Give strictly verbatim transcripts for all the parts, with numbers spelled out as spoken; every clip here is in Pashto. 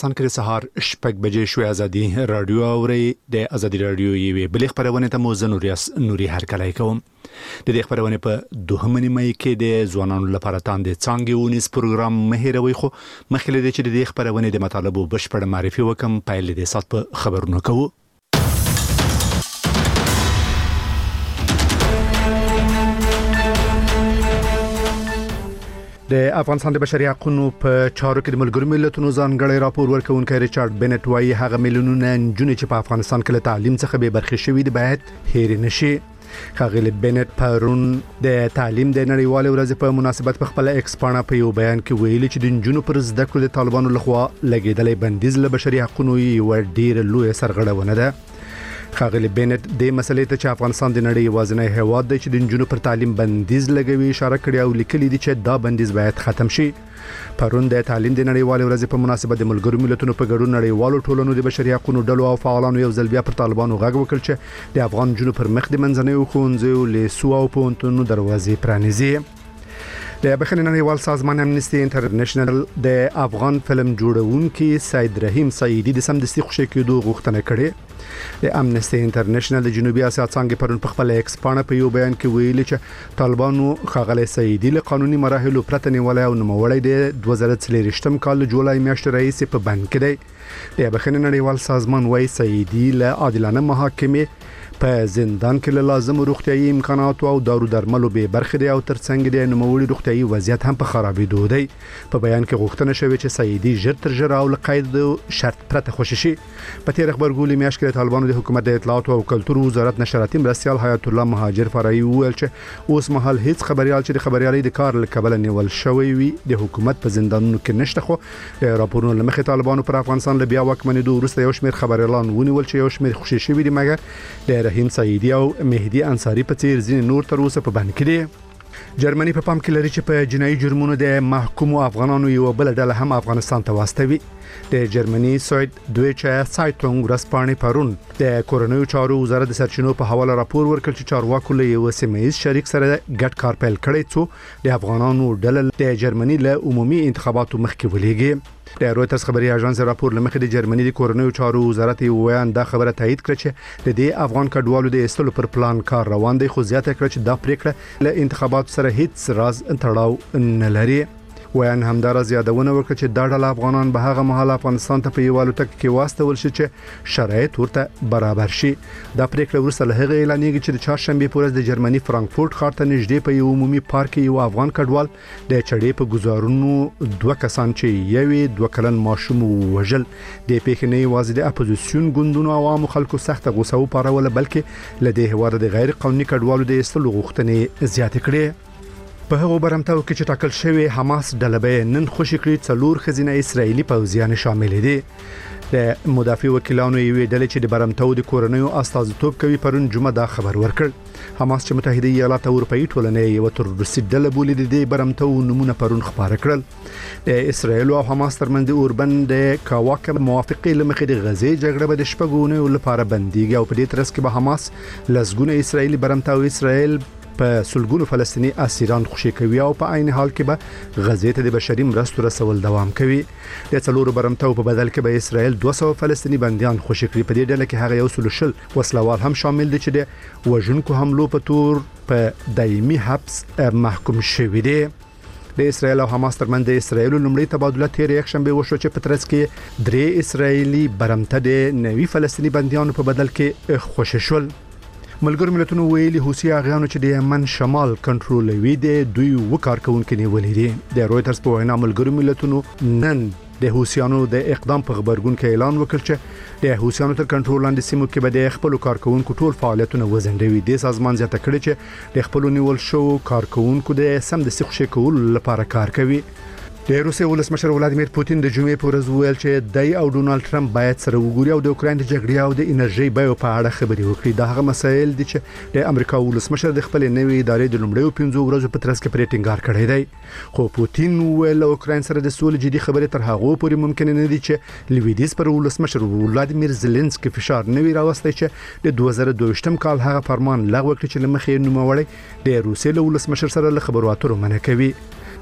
څنګه سهار شپږ بجې شوې ازادي رادیو اوري د ازادي رادیو یوې بلې خبرونه ته مو زه نوریاس نوري هرکلای کوم د دې خبرونه په دوهمه نیمه کې د ځوانانو لپاره تاند څنګه ونیس پروګرام مهیروي خو مخکې د چې د دې خبرونه د مطالبو بشپړ معرفي وکم پایل د سات په خبرونه کوو د افغانستان د بشري حقوقو په چارو کې د ملګرو ملتونو ځانګړی راپور ورکونکي ریچارډ بنټ وايي هغه میلیونونه نجونې چې په افغانستان کې له تعلیم څخه به برخې شوي دي باید هېر نشي. ښاغلي بنټ پرون د تعلیم د نړیوال ورځ په مناسبت په خپل ایکس پاڼه په یو بیان کې ویلي چې د نجونو پر زده کړو د طالبانو لخوا لګیدلې بندیز له بشري حقوقو یو ډیر لوی سرغړونه ده. ښاغلي بنټ د مسلې ته چې افغانستان د نړۍ یوازینی هیواد دی چې د نجونو پر تعلیم بندیز لګوي اشاره کړې او لیکلي دي چې دا بندیز باید ختم شي. پرون د تعلیم د نړیوال ورځ په مناسبت د ملګرو ملتونو په ګډون نړیوالو ټولنو د بشري حقوقو ډلو او فعالانو یو ځل بیا پر طالبانو غږ وکړ چې د افغان نجونو پر مخ د منځنیو ښوونځیو لیسو او پوهنتونونو دروازې پرانیزي. د بخښنې نړیوال سازمان امنیستي انټرنیشنل د افغان فلم جوړونکي سید رحیم سعیدی د سمدستي خوشی کېدو غوښتنه کړې. د امنیستي انټرنیشنل د جنوبي اسیا څنګه پرون په خپل ایکس پاڼه په یو بیان کې ویلي چې طالبانو ښاغلي سعیدی له قانوني مراحلو پرته نیولای او نوموړی د دوه زره څلور کال جولای میاشتې رئیس په بند کې دی. د بخښنې نړیوال سازمان وايي سعیدی له عادلانه محاکمې په زندان کې له لازم روغتيایي امکاناتو او دارو درملو به برخه دی او ترڅنګ د نوموړي روغتيایي وضعیت هم په خرابېدو دی. په بیان کې غوښتنه شوې چې سعیدی ژر تر ژره او قید شرط پرته خوشی شي. په تیر خبرګولي میاشت کې طالبانو د حکومت د اطلاعات او کلتور وزارت نشراتي مرستيال حیات الله مهاجر فرایي ویل چې اوس مهال هیڅ خبريال چې د خبريالي د کار لکبل نیول شوی وي د حکومت په زندانونو کې نشته. خو راپورونه لمخې طالبانو پر افغانستان له بیا واکمنېدو وروسته یو شمېر خبريالان ونیول چې یو شمېر خوشی شوی دي مګر د رحیم سعیدی او مهدی انصاری په څیر ځین نور تر اوسه په بند کې دي. جرمني په پام کې لري چې په جنایي جرمونو د محکومو افغانانو یو بل ډله هم افغانستان ته واستوي. د جرمني سوید دویچه سایټونګ ورځپاڼې پرون د کورنیو چارو وزارت د سرچینو په حواله راپور ورکړ چې چارواکو له یو سیمه‌ایز شریک سره ګډ کار پیل کړی څو د افغانانو ډله د جرمني له عمومي انتخاباتو مخکې ولېږي. د رويټرز خبري اژانس راپور لمخې د جرمني د کورنیو چارو وزارت یو ویان دا خبره تایید کړه چې د دې افغان کډوالو د استلو پر پلان کار روان دی خو زیاته کړه چې دا پریکړه له انتخاباتو سره هیڅ راز تړاو نه لري. ویان همدار زیادونه وکړه چې دا ډول افغانان به هغه مهال افغانستان ته په یوالو تک کې واستول شي چې شرایط ورته برابر شي. دا پریکړه ورسره له هغه اعلانېږي چې د چهارشنبه په ورځ د جرمني فرانکفورت ښار ته نږدې په یو عمومي پارک یو افغان کډوال د چړې په گزارونو دوه کسان چې یوې دوه کلن ماشوم وژل د پیښنې یوازې د اپوزیسیون ګوندونو او عام خلکو سخت غوسه او پاروله بلکې له دې هواره د غیر قانوني کډوالو د استلو غوښتنې زیات کړي. په هغه برمتاو کې چې ټاکل شوی حماس ډلبه نن خوشی کړی څلور خزینه اسرایلی پوځیان شامل دي. د مدافع وکیلانو یوې ډلې چې د برمتاو د کورنیو استازیتوب کوي پرون جمعه دا خبر ورکړ. حماس چې متحده ایالات اروپאי ټولنې یو تروریستي ډله بولي د برمتاو نمونه پرون خبره کړل. د اسرایل او حماس ترمنځ د اوربن د کاواکه موافقه لمخې د غزې جګړه به د شپږونو لپاره بنديږي او په دې ترڅ کې به حماس لسګونه اسرایلی برمتاو اسرایل په سلګونو فلسطینی اسیران خوشی کوي او په عین حال کې به غزې ته د بشري مرستو رسول دوام کوي. د څلورو برمتاو په بدل کې به اسرائیل دوه سوه فلسطینی بنديان خوشی کړي. په دې ډله کې هغه یو سل شل وسلوال هم شامل دي چې د وژونکو حملو په تور په دایمي حبس محکوم شوي دي. د اسرائیل او حماس ترمنځ د اسرائیل لومړی تبادله تیر یک شنبه وشو چې په ترڅ کې درې اسرائیلی برمته د نوي فلسطینی بنديانو په بدل کې خوشی شول. ملګرو ملتونو ویلي حوثي اغیانو چې د یمن شمال کنټرولوي دي دوی وکارکونکو نیولې دي. د رويټرز په وینا ملګرو ملتونو نن د حوثیانو د اقدام په خبرګون کې اعلان وکړ چې د حوثیانو تر کنټرول لاندې سیمو کې به د خپل کارکونکو ټول فعالیتونه وزندوي. د سازمان زیاته کړی چې د خپل نیول شو کارکونکو د سم د سیخ شکول لپاره کار کوي. د روسیې ولسمشر ولادیمیر پوتین د جمعې په ورځ ویل چې دای او ډونالد ټرمپ باید سره وګوري او د اوکراین د جګړې او د انرژي بیو په اړه خبرې وکړي. دا هغه مسایل دي چې د امریکا ولسمشر د خپل نوې ادارې د لومړیو پنځو ورځو په ترڅ کې پرې ټینګار کړی دی. خو پوتین ویل اوکراین سره د سولې جدي خبرې تر هغه پورې ممکن نه دي چې لویدیز پر ولسمشر ولادیمیر زيلنسکي فشار نوي راوستي چې د دوه زره دوه کال هغه فرمان لغوه کړ چې لمخې نوموړی د روسیې له ولسمشر سره له خبرو اترو منع کوي.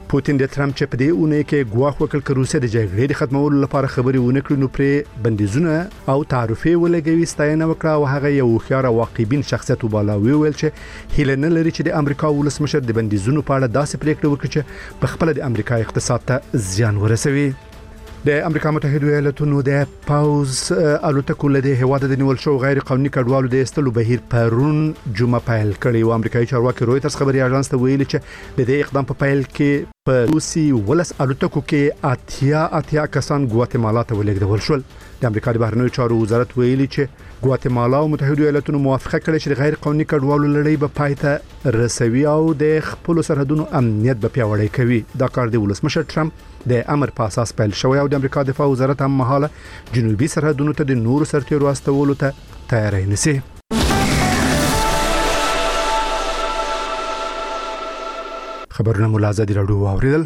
پوتین د ترامپ چې په دې اونۍ کې ګواښ وکړ چې روسیه د جګړې د ختمولو لپاره خبرې ونه کړي نو پرې بندیزونه او تعرفې ولګوي ستاینه وکړه او هغه یو خيار واقعبین شخصیت وباله ویل چې هیله نه لري چې د امریکا ولسمشر د بندیزونو په اړه داسې پریکړه وکړي چې په خپل د امریکا اقتصاد ته زیان ورسوي. د امریکا متحده ایالاتونو د پاوز الوتکو له هیواد د نیول شو غیر قانوني کډوالو د استلو بهیر پرون جمعه پیل کړی او امریکایي چارواکي رويټرز خبري اژانس ته ویلي چې د دې اقدام په پیل کې په روسي ولس الوتکو کې اتیا اتیا کسان ګواتیمالا ته ولېږدول شول. د امریکا د بهرنیو چارو وزارت ویلي چې ګواتیمالا او متحده ایالاتونو موافقه کړې چې غیر قانوني کډوالو لړۍ به پایته رسوي او د خپل سرحدونو امنیت به پیاوړی کوي. دا کار د ولسمشر ټرمپ د امر په اساس پیل شوی او د امریکا دفاع وزارت هم مهاله جنوبي سرحدونو ته د نور سرتیرو استولو ته تیاری نیسي. خبرونه ملازم دي راډیو اوریدل.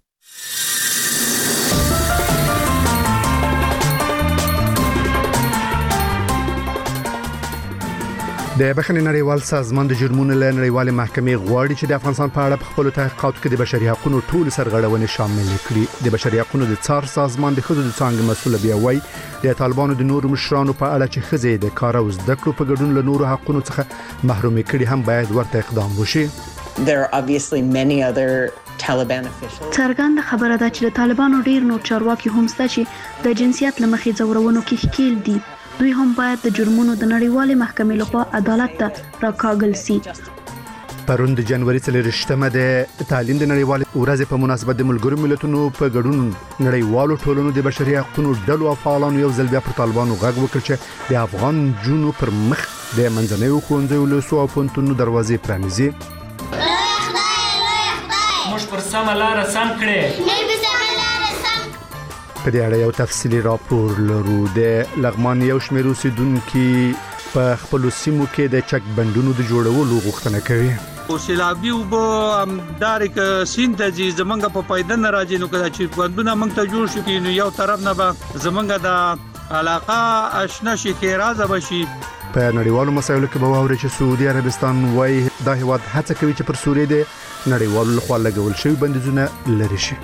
د بخښنې نړیوال سازمان د جرمونو له نړیوال محکمې غواړي چې د افغانستان په اړه په خپل تحقیقاتو کې د بشري حقوقو ټول سرغړونې شامل کړي. د بشري حقوقو د څار سازمان د خدای د څنګه مسؤل بیا وایي د طالبانو د نورو مشرانو په اړه چې خزې د کار او زده کړو په ګډون له نورو حقوقو څخه محروم کړي هم باید ورته اقدام وشي. There are obviously many other Taliban officials. څرګنده خبره ده چې د طالبانو ډیر نور چارواکي هم شته چې د جنسیت لمخې ځورونو کې ښکیل دي. دوی هم باید د جرمونو د نړیوالې محکمې لخوا عدالت ته راکاږل شي. پرون د جنوري څلورشتمه د تعلیم د نړیوالې ورځې په مناسبت د ملګرو ملتونو په ګډون نړیوالو ټولنو د بشري حقوقو ډلو او فعالانو یو ځل بیا پر طالبانو غږ وکړ چې د افغان جنونو پر مخ د منځنیو ښوونځیو له سو پونتونو دروازې پرانیزي. موږ پر سم لار سم کړې. په دې اړه یو تفصیلی راپور لرو. د لغمان یو شمېر اوسیدونکو په خپل سیمو کې د چک بندونو د جوړولو غوښتنه کوي. او سیلابي وب دارک سینتزي زمونږ په پایده نه راځي نو کله چې بندونه موږ ته جوړ شي نو یو طرف نه به زمونږ د علاقه آشنا شي کې راځي بشي. په نړیوالو مسایلو کې به واوري چې سعودي عربستان وايي دا هیواد هڅه کوي چې پر سوریه د نړیوالو لخوا لګول شوی بندیزونه لري شي.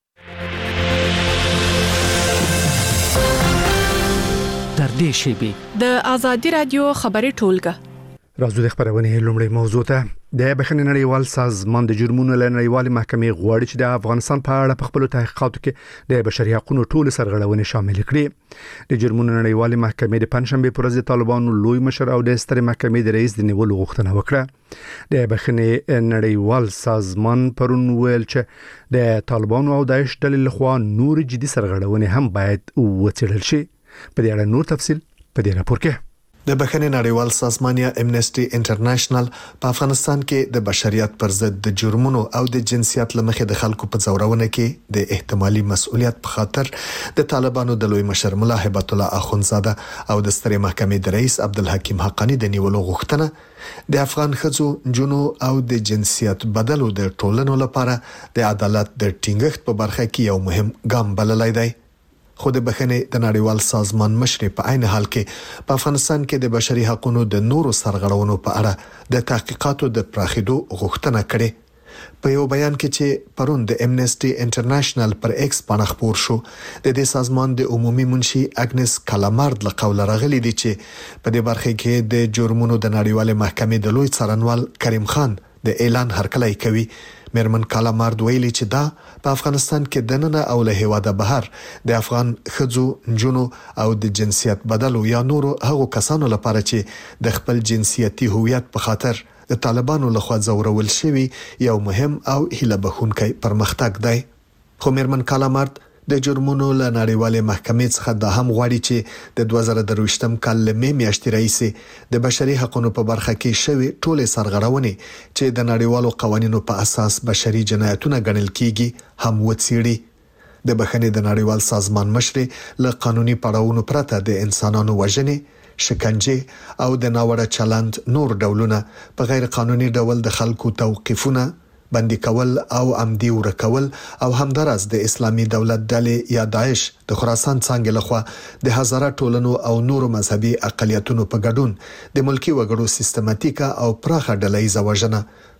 تر دې شی د ازادي رادیو خبري ټولګه راځو د خبرونه لومړی موضوع ته. د بخښنې نړیوال سازمان د جرمونو له نړیوال محکمې غواړي چې د افغانستان په اړه په خپل تحقیقاتو کې د بشري حقوقو ټول سرغړونې شامل کړي. د جرمونو نړیوال محکمې د پنځشنبه پر ورځ طالبانو لوی مشر او د ستر محکمې د رئیس د نیولو غوښتنه وکړه. د بخښنې نړیوال سازمان پرون ویل چې د طالبانو او داعش ډلې لخوا نور جدي سرغړونې هم باید وڅېړل شي. په دې اړه نور تفصيل په دې راپور کې. د بخښنې نړیوال سازمان یا امنیسټي انټرنیشنل په افغانستان کې د بشریت پر ضد د جرمونو او د جنسیت لمخې د خلکو په ځورونه کې د احتمالي مسؤلیت په خاطر د طالبانو د لوی مشر مولا هبت الله اخونزاده او د سترې محکمې د رئیس عبدالحکیم حقانی د نیولو غوښتنه د افغان ښځو جنو او د جنسیت بدلو د ټولنو لپاره د عدالت د ټینګښت په برخه کې یو مهم ګام بللی دی. خو د بخښنې د نړیوال سازمان مشر په عین حال کې په افغانستان کې د بشري حقوقو د نورو سرغړونو په اړه د تحقیقاتو د پراخېدو غوښتنه کړې. په یو بیان کې چې پرون د امنیسټي انټرنیشنل پر ایکس باندې خبر شو د دې سازمان د عمومي منشي اګنس کالامارد له قوله راغلي دي چې په دې برخه کې د جرمونو د نړیوال محکمې د لوی څارنوال کریم خان د اعلان هرکلی کوي. میرمن کالامارد ویلي چې دا په افغانستان کې د نن او له هیواده بهر د افغان خځو جنو او د جنسیت بدلو یا نورو هغو کسانو لپاره چې د خپل جنسیتي هویت په خاطر د طالبانو لخوا ځورول شوی یو مهم او هیله بخونکی پرمختګ دی. خو میرمن کالامارد د جرمونو له نړیوالې محکمې څخه دا هم غواړي چې د دوه زره درویشتم کال له مې میاشتې راهیسې د بشري حقوقو په برخه کې شوی ټولې سرغړونې چې د نړیوالو قوانینو په اساس بشري جنایتونه ګڼل کیږي هم وڅېړي. د بخښنې د نړیوال سازمان مشر له قانوني پړاوونو پرته د انسانانو وژنې، شکنجه او د ناوړه چلند نور ډولونه په غیر قانوني ډول د خلکو توقیفونه، بندي کول او عمدي ورکول او همدارس د اسلامي دولت ډلې یا داعش د خراسان څنګه لخوا د هزاره ټولنو او نورو مذهبي اقلیتونو په ګډون د ملکی وګړو سیستماتیکه او پراخه ډله‌ایزه وژنه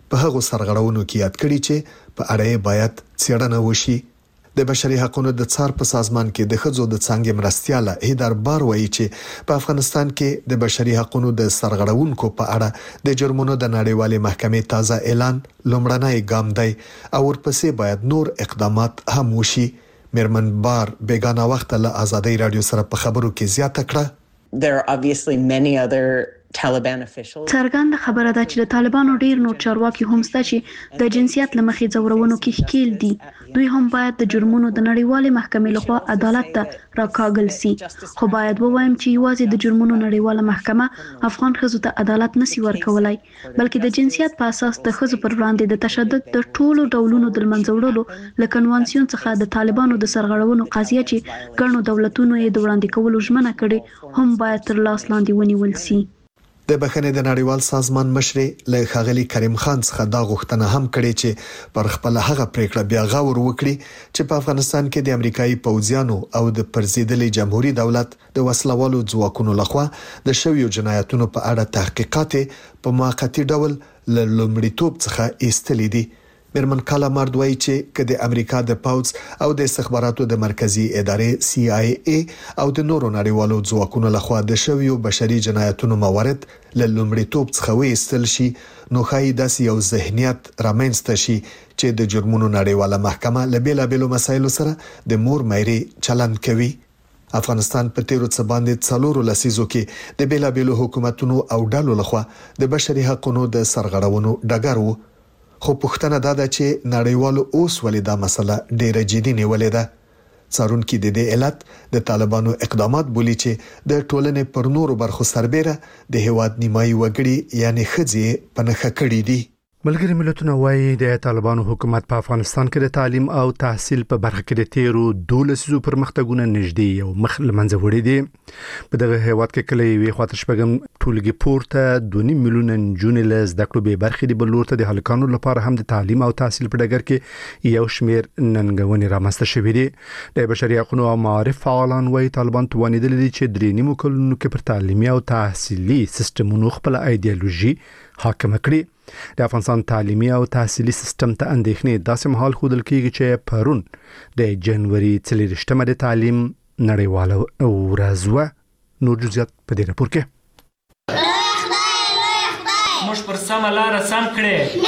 په هغو سرغړونو کې یاد کړي چې په اړه باید څېړنه وشي. د بشري حقوقو د څار په سازمان کې د ښځو د څنګه مرستياله هیدر بار وایي چې په افغانستان کې د بشري حقوقو د سرغړونکو په اړه د جرمونو د نړیوالې محکمې تازه اعلان لومړنی ګام دی او ورپسې باید نور اقدامات هم وشي. میرمن بار بیگانه وخت له آزادۍ رادیو سره په خبرو کې زیاته کړه. There are obviously many other Taliban officials. څرګنده خبره ده چې د طالبانو ډیر نور چارواکي هم شته چې د جنسیت لمخې ځورونو کې ښکیل دي. دوی هم باید د جرمونو د نړیوالې محکمې لخوا عدالت ته راکاږل شي. خو باید ووایم چې یوازې د جرمونو نړیواله محکمه افغان ښځو ته عدالت نشي ورکولای، بلکې د جنسیت په اساس د ښځو پر وړاندې د تشدد د ټولو ډولونو د منځ وړلو له کنوانسیون څخه د طالبانو د سرغړونو قضیه چې ګڼو دولتونو یې د وړاندې کولو ژمنه کړې هم باید تر لاس لاندې ونیول شي. د بخښنې د نړیوال سازمان مشر له ښاغلي کریم خان څخه دا غوښتنه هم کړې چې پر خپل هغه پریکړه بیا غور وکړي چې په افغانستان کې د امریکایي پوځیانو او د پرزیدلي جمهوریت دولت د وسلوالو ځواکونو لخوا د شویو جنایتونو په اړه تحقیقات په موقتی ډول له لومړیتوب څخه ایستلې دي. میرمن کالا مارد وایي چې کله د امریکا د پوځ او د استخباراتو د مرکزی ادارې سی آی ای او د نورو نړیوالو ځواکونو لخوا د شویو بشري جنایتونو موارد له لومړیتوب څخه وایستل شي، نو ښایي داسې یو ذهنیت رامنځته شي چې د جرمونو نړیواله محکمه له بیلابېلو مسایلو سره د مور مېري چلند کوي. افغانستان په تیرو څه باندې څلورو لسیزو کې د بیلابېلو حکومتونو او ډلو لخوا د بشري حقوقو د سرغړونو ډګر وو. خو پوښتنه دا ده چې نړیوالو اوس ولې دا مسله ډیره جدي نیولې ده. څارونکو د دې علت د طالبانو اقدامات بولی چې د ټولنې پر نورو برخو سربېره د هیواد نیمایي وګړي یعنی ښځې په نخښه کړي دي. ملګری ملتونه وایي د طالبانو حکومت په افغانستان کې د تعلیم او تحصیل په برخه کې د تیرو دولسو پرمختګونه نږدې یو مخ لمنځه وړي دي. په دغه هیواد کې کله یوې خاطر شپږم ټولګي پورته دوه نیم میلیون نجونې له زده کړو به برخې دي، بل لورته د هلکانو لپاره هم د تعلیم او تحصیل په ډګر کې یو شمیر ننګونې رامنځته شوې دي. د بشري حقوقو او معارف فعالان وایي طالبان توانیدل دي چې درې نیمو کلونو کې پر تعلیمي او تحصیلي سیستمونو خپل ایدئولوژي حاکم کړي. د افغانستان تعلیمي او تحصیلي سیستم ته اندېښنې داسې مهال خودل کېږي چې پرون د جنوري څلېرویشتمه د تعلیم نړیواله ورځ وه. نور جزئیات په دې راپور کې. موږ پر سمه لار سم کړې.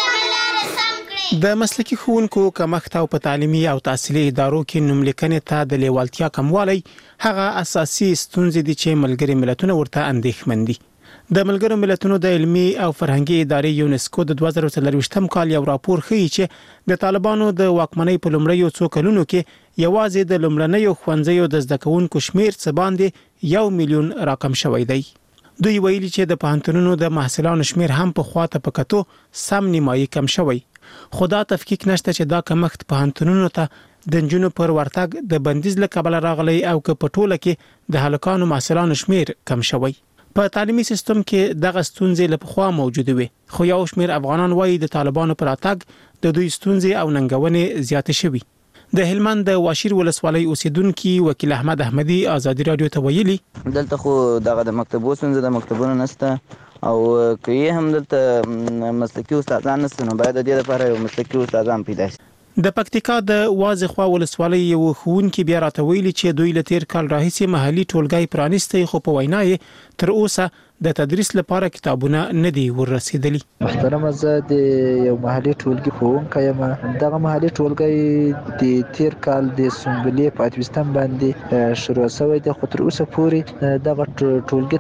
د مسلکي ښوونکو کمښت او په تعلیمي او تحصیلي ادارو کې نوملیکنې ته د لیوالتیا کموالی هغه اساسي ستونزې دي چې ملګري ملتونه ورته اندېښمن دي. د ملګرو ملتونو د علمي او فرهنګي ادارې یونسکو د دوه زره څلرویشتم کال یو راپور ښیي چې د طالبانو د واکمنۍ په لومړیو څو کلونو کې یوازې د لومړنیو ښوونځیو د زده کوونکو شمیر څه باندې یو میلیون راکم شوی دی. دوی ویلي چې د پوهنتونونو د محصلانو شمیر هم په خواته په کتو سم نیمایي کم شوی. خدا تفکیک نشته چې دا کمښت پوهنتونونو ته د نجونو پر ورتګ د بندیز له کبله راغلی او که په ټوله کې د هلکانو محصلانو شمیر کم شوی. په تعلیمي سیستم کې دغه ستونزې له پخوا موجوده وي، خو یو شمیر افغانان وایي د طالبانو پر راتګ د دوی ستونزې او ننګونې زیاتې شوي. د هلمند د واشیر ولسوالۍ اوسیدونکو وکیل احمد احمدي آزادي رادیو ته ویلي دلته خو دغه د مکتبو څنګه د مکتبونو نشته او که هم دلته مسلکي استادان نشته نو باید د دې لپاره یو مسلکي استادان پیدا شي. د پکتیکا د وازخوا ولسوالۍ یو ښوونکي بیا راته ویلي چې دوی له تیر کال راهیسې محلي ټولګي پرانیستي، خو په وینا یې تر اوسه د تدریس لپاره کتابونه نه دي ورسېدلي. محترمه زه د یو محلي ټولګي ښوونکی یم. دغه محلي ټولګي د تیر کال د سنبلې په اتویستم باندې شروع شوی دی، خو تر اوسه پورې دغه ټولګي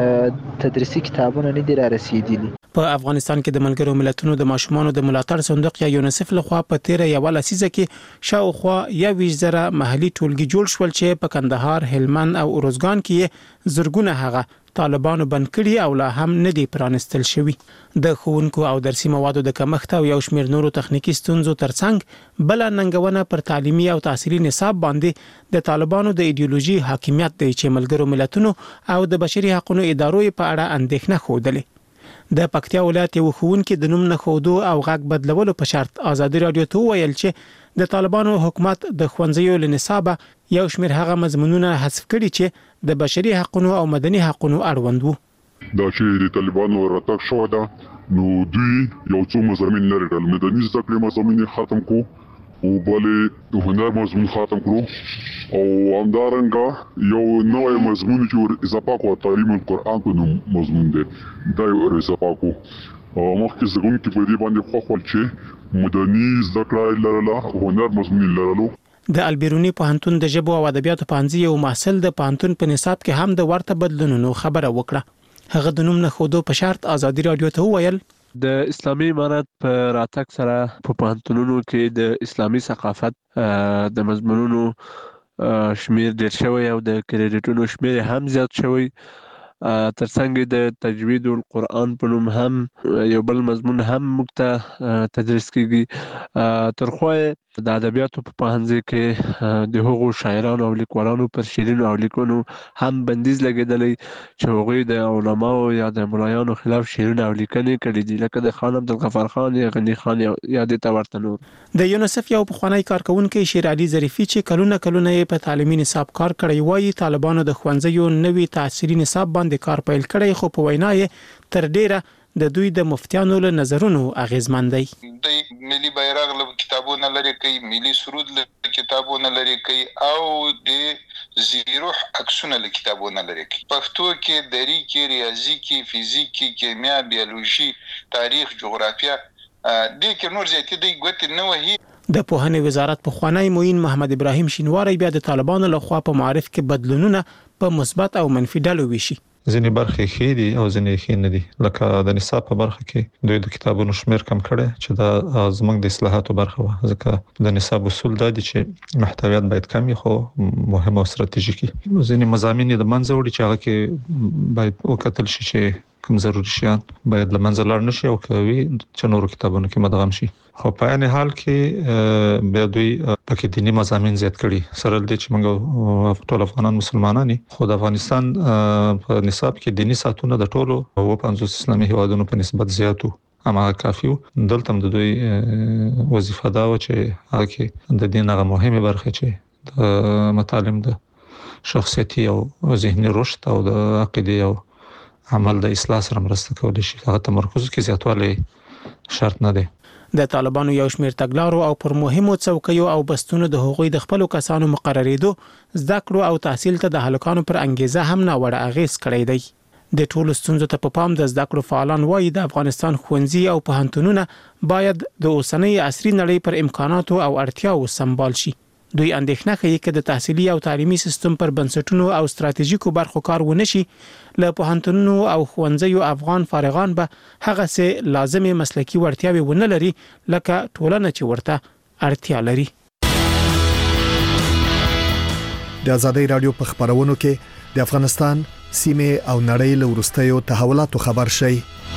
ته تدریسي کتابونه نه دي رارسېدلي. په افغانستان کې د ملګرو ملتونو د ماشومانو د ملاتړ صندوق یا یونیسف لخوا په تیر یو لسیزه کې شاوخوا یویشت زره محلي ټولګي جوړ شول چې په کندهار، هلمند او ارزګان کې زرګونه هغه طالبانو بند کړي او لا هم نه دي پرانستل شوي. د ښوونکو او درسي موادو د کمښت او یو شمېر نورو تخنیکی ستونزو ترڅنګ بل ننګونه پر تعلیمي او تحصیلي نصاب باندې د طالبانو د ایدئولوژي حاکمیت دی چې ملګرو ملتونو او د بشري حقوقو ادارو په اړه اندېښنه خوده. د پکتیا ولایت یو ښوونکي د نوم نه خودو او غږ بدلولو په شرط آزادي رادیو ته ویل چې د طالبانو حکومت د ښوونځیو له نصابه یو شمېر هغه مضمونونه حذف کړي چې د بشري حقوقو او مدني حقوقو اړوند وو. دا چې د طالبانو راتګ شو ده نو دوی یو څو مضامین لري کړل مدني زده کړې مضامین ختم کو او بلې هنر مضمون ختم کړو او همدارنګه یو نوې مضمون چې اضافه کو تعلیم القرآن کو مضمون دی دا یو اضافه کو مخکې زګون کې په دې باندې خو خپل چې مدني زده کړې لرله هنر مضمون لرلو د البیرونی پوهنتون د ژبو او ادبیاتو پوهنځي یو محصل د پوهنتون په نصاب کې هم د ورته بدلونونو خبره وکړه. هغه د نوم نه خودو په شرط ازادي رادیو ته وویل د اسلامي امارت په راتګ سره په پوهنتونونو کې د اسلامي ثقافت د مضمونونو شمیر ډیر شوی او د کریډټونو شمیر هم زیات شوی. ترڅنګ د تجوید القرآن په نوم هم یو بل مضمون هم موږ ته تدریس کیږي. ترخوا د ادبیاتو په پوهنځي کې د هغو شاعرانو او لیکوالانو پر شعرونو او لیکنو هم بندیز لګیدلی چې هغوی د علماو یا د ملایانو خلاف شعرونه او لیکنې کړي دي لکه د خان عبدالغفار خان یا غنی خان یا د ورته نور. د یونیسف یو پخوانی کارکونکي شیر علي ظریفي چې کلونه کلونه په تعلیمي نصاب کار کړی وایي طالبانو د ښوونځیو نوي تعصیري نصاب باندې کار پیل کړی خو په وینا یې تر ډیره د دوی د مفتیانو له نظرونو اغیزمن دی. د ملي بیرغ له کتابونو لري کوي ملي سرود له کتابونو لري کوي او د زیروح عکسونه له کتابونو لري کوي. پښتو کې دري کې ریاضي کې فزیک کې کیمیا بیولوژي تاریخ جغرافیا د کې نور زیاتې دی ګوت نه وهي. د پوهنې وزارت په خوانی موین محمد ابراهیم شینواری بیا د طالبانو له خوا په معرف کې بدلونونه په مثبت او منفي ډلو ویشي. ځینې برخې ښې دي او ځینې ښې نه دي. لکه د نصاب په برخه کې دوی د کتابونو شمیر کم کړي چې دا زموږ د اصلاحاتو برخه وه ځکه د نصاب اصول دا دي چې محتویات باید کم وي خو مهم او ستراتیژیکي. ځینې مضامین د منځه وړي چې هغه کې باید وکتل شي چې کوم ضروري شیان باید له منځه لاړ نشي او کوي چې نورو کتابونو کې مدغم شي. خو په عین حال کې بیا دوی پکې دینی مضامین زیات کړي سره د چې موږ ټول افغانان مسلمانانی خو د افغانستان په نصاب کې دینی ساتونه د ټولو او پنځوس اسلامي هیوادونو په نسبت زیاتو اما کافیو. دلته د دوی وظیفه دا و چې هغه کې د دین هغه مهمه برخه چې د مطالب د شخصیتي او ذهني رشد او د عقیده او عمل د اصلاح سره مرسته کولی شي. هغه تمرکز کې زیاتوالی شرط نه دی. د طالبانو یو شمېر تګلارو او پر مهمو څوکیو او بستونو د هغوی د خپلو کسانو مقرریدو زده کړو او تحصیل ته د هلکانو پر انګیزه هم ناوړه اغیز کړی دی. د ټولو ستونزو ته په پام د زده کړو فعالان وایي د افغانستان ښوونځي او پوهنتونونه باید د اوسنۍ عصري نړۍ پر امکاناتو او اړتیاو سمبال شي. دوی اندېښنه کوي چې د تحصیلي او تعلیمي سیستم پر بنسټونو او ستراتیژیکو برخو کار ونشي له پوهنتونونو او ښوونځیو افغان فارغان به هغه څه لازمي مسلکي وړتیاوې ونه لري لکه ټولنه چې ورته اړتیا لري. د آزادۍ رادیو په خبرونو کې د افغانستان سیمه او نړۍ له وروستیو تحولاتو خبر شي.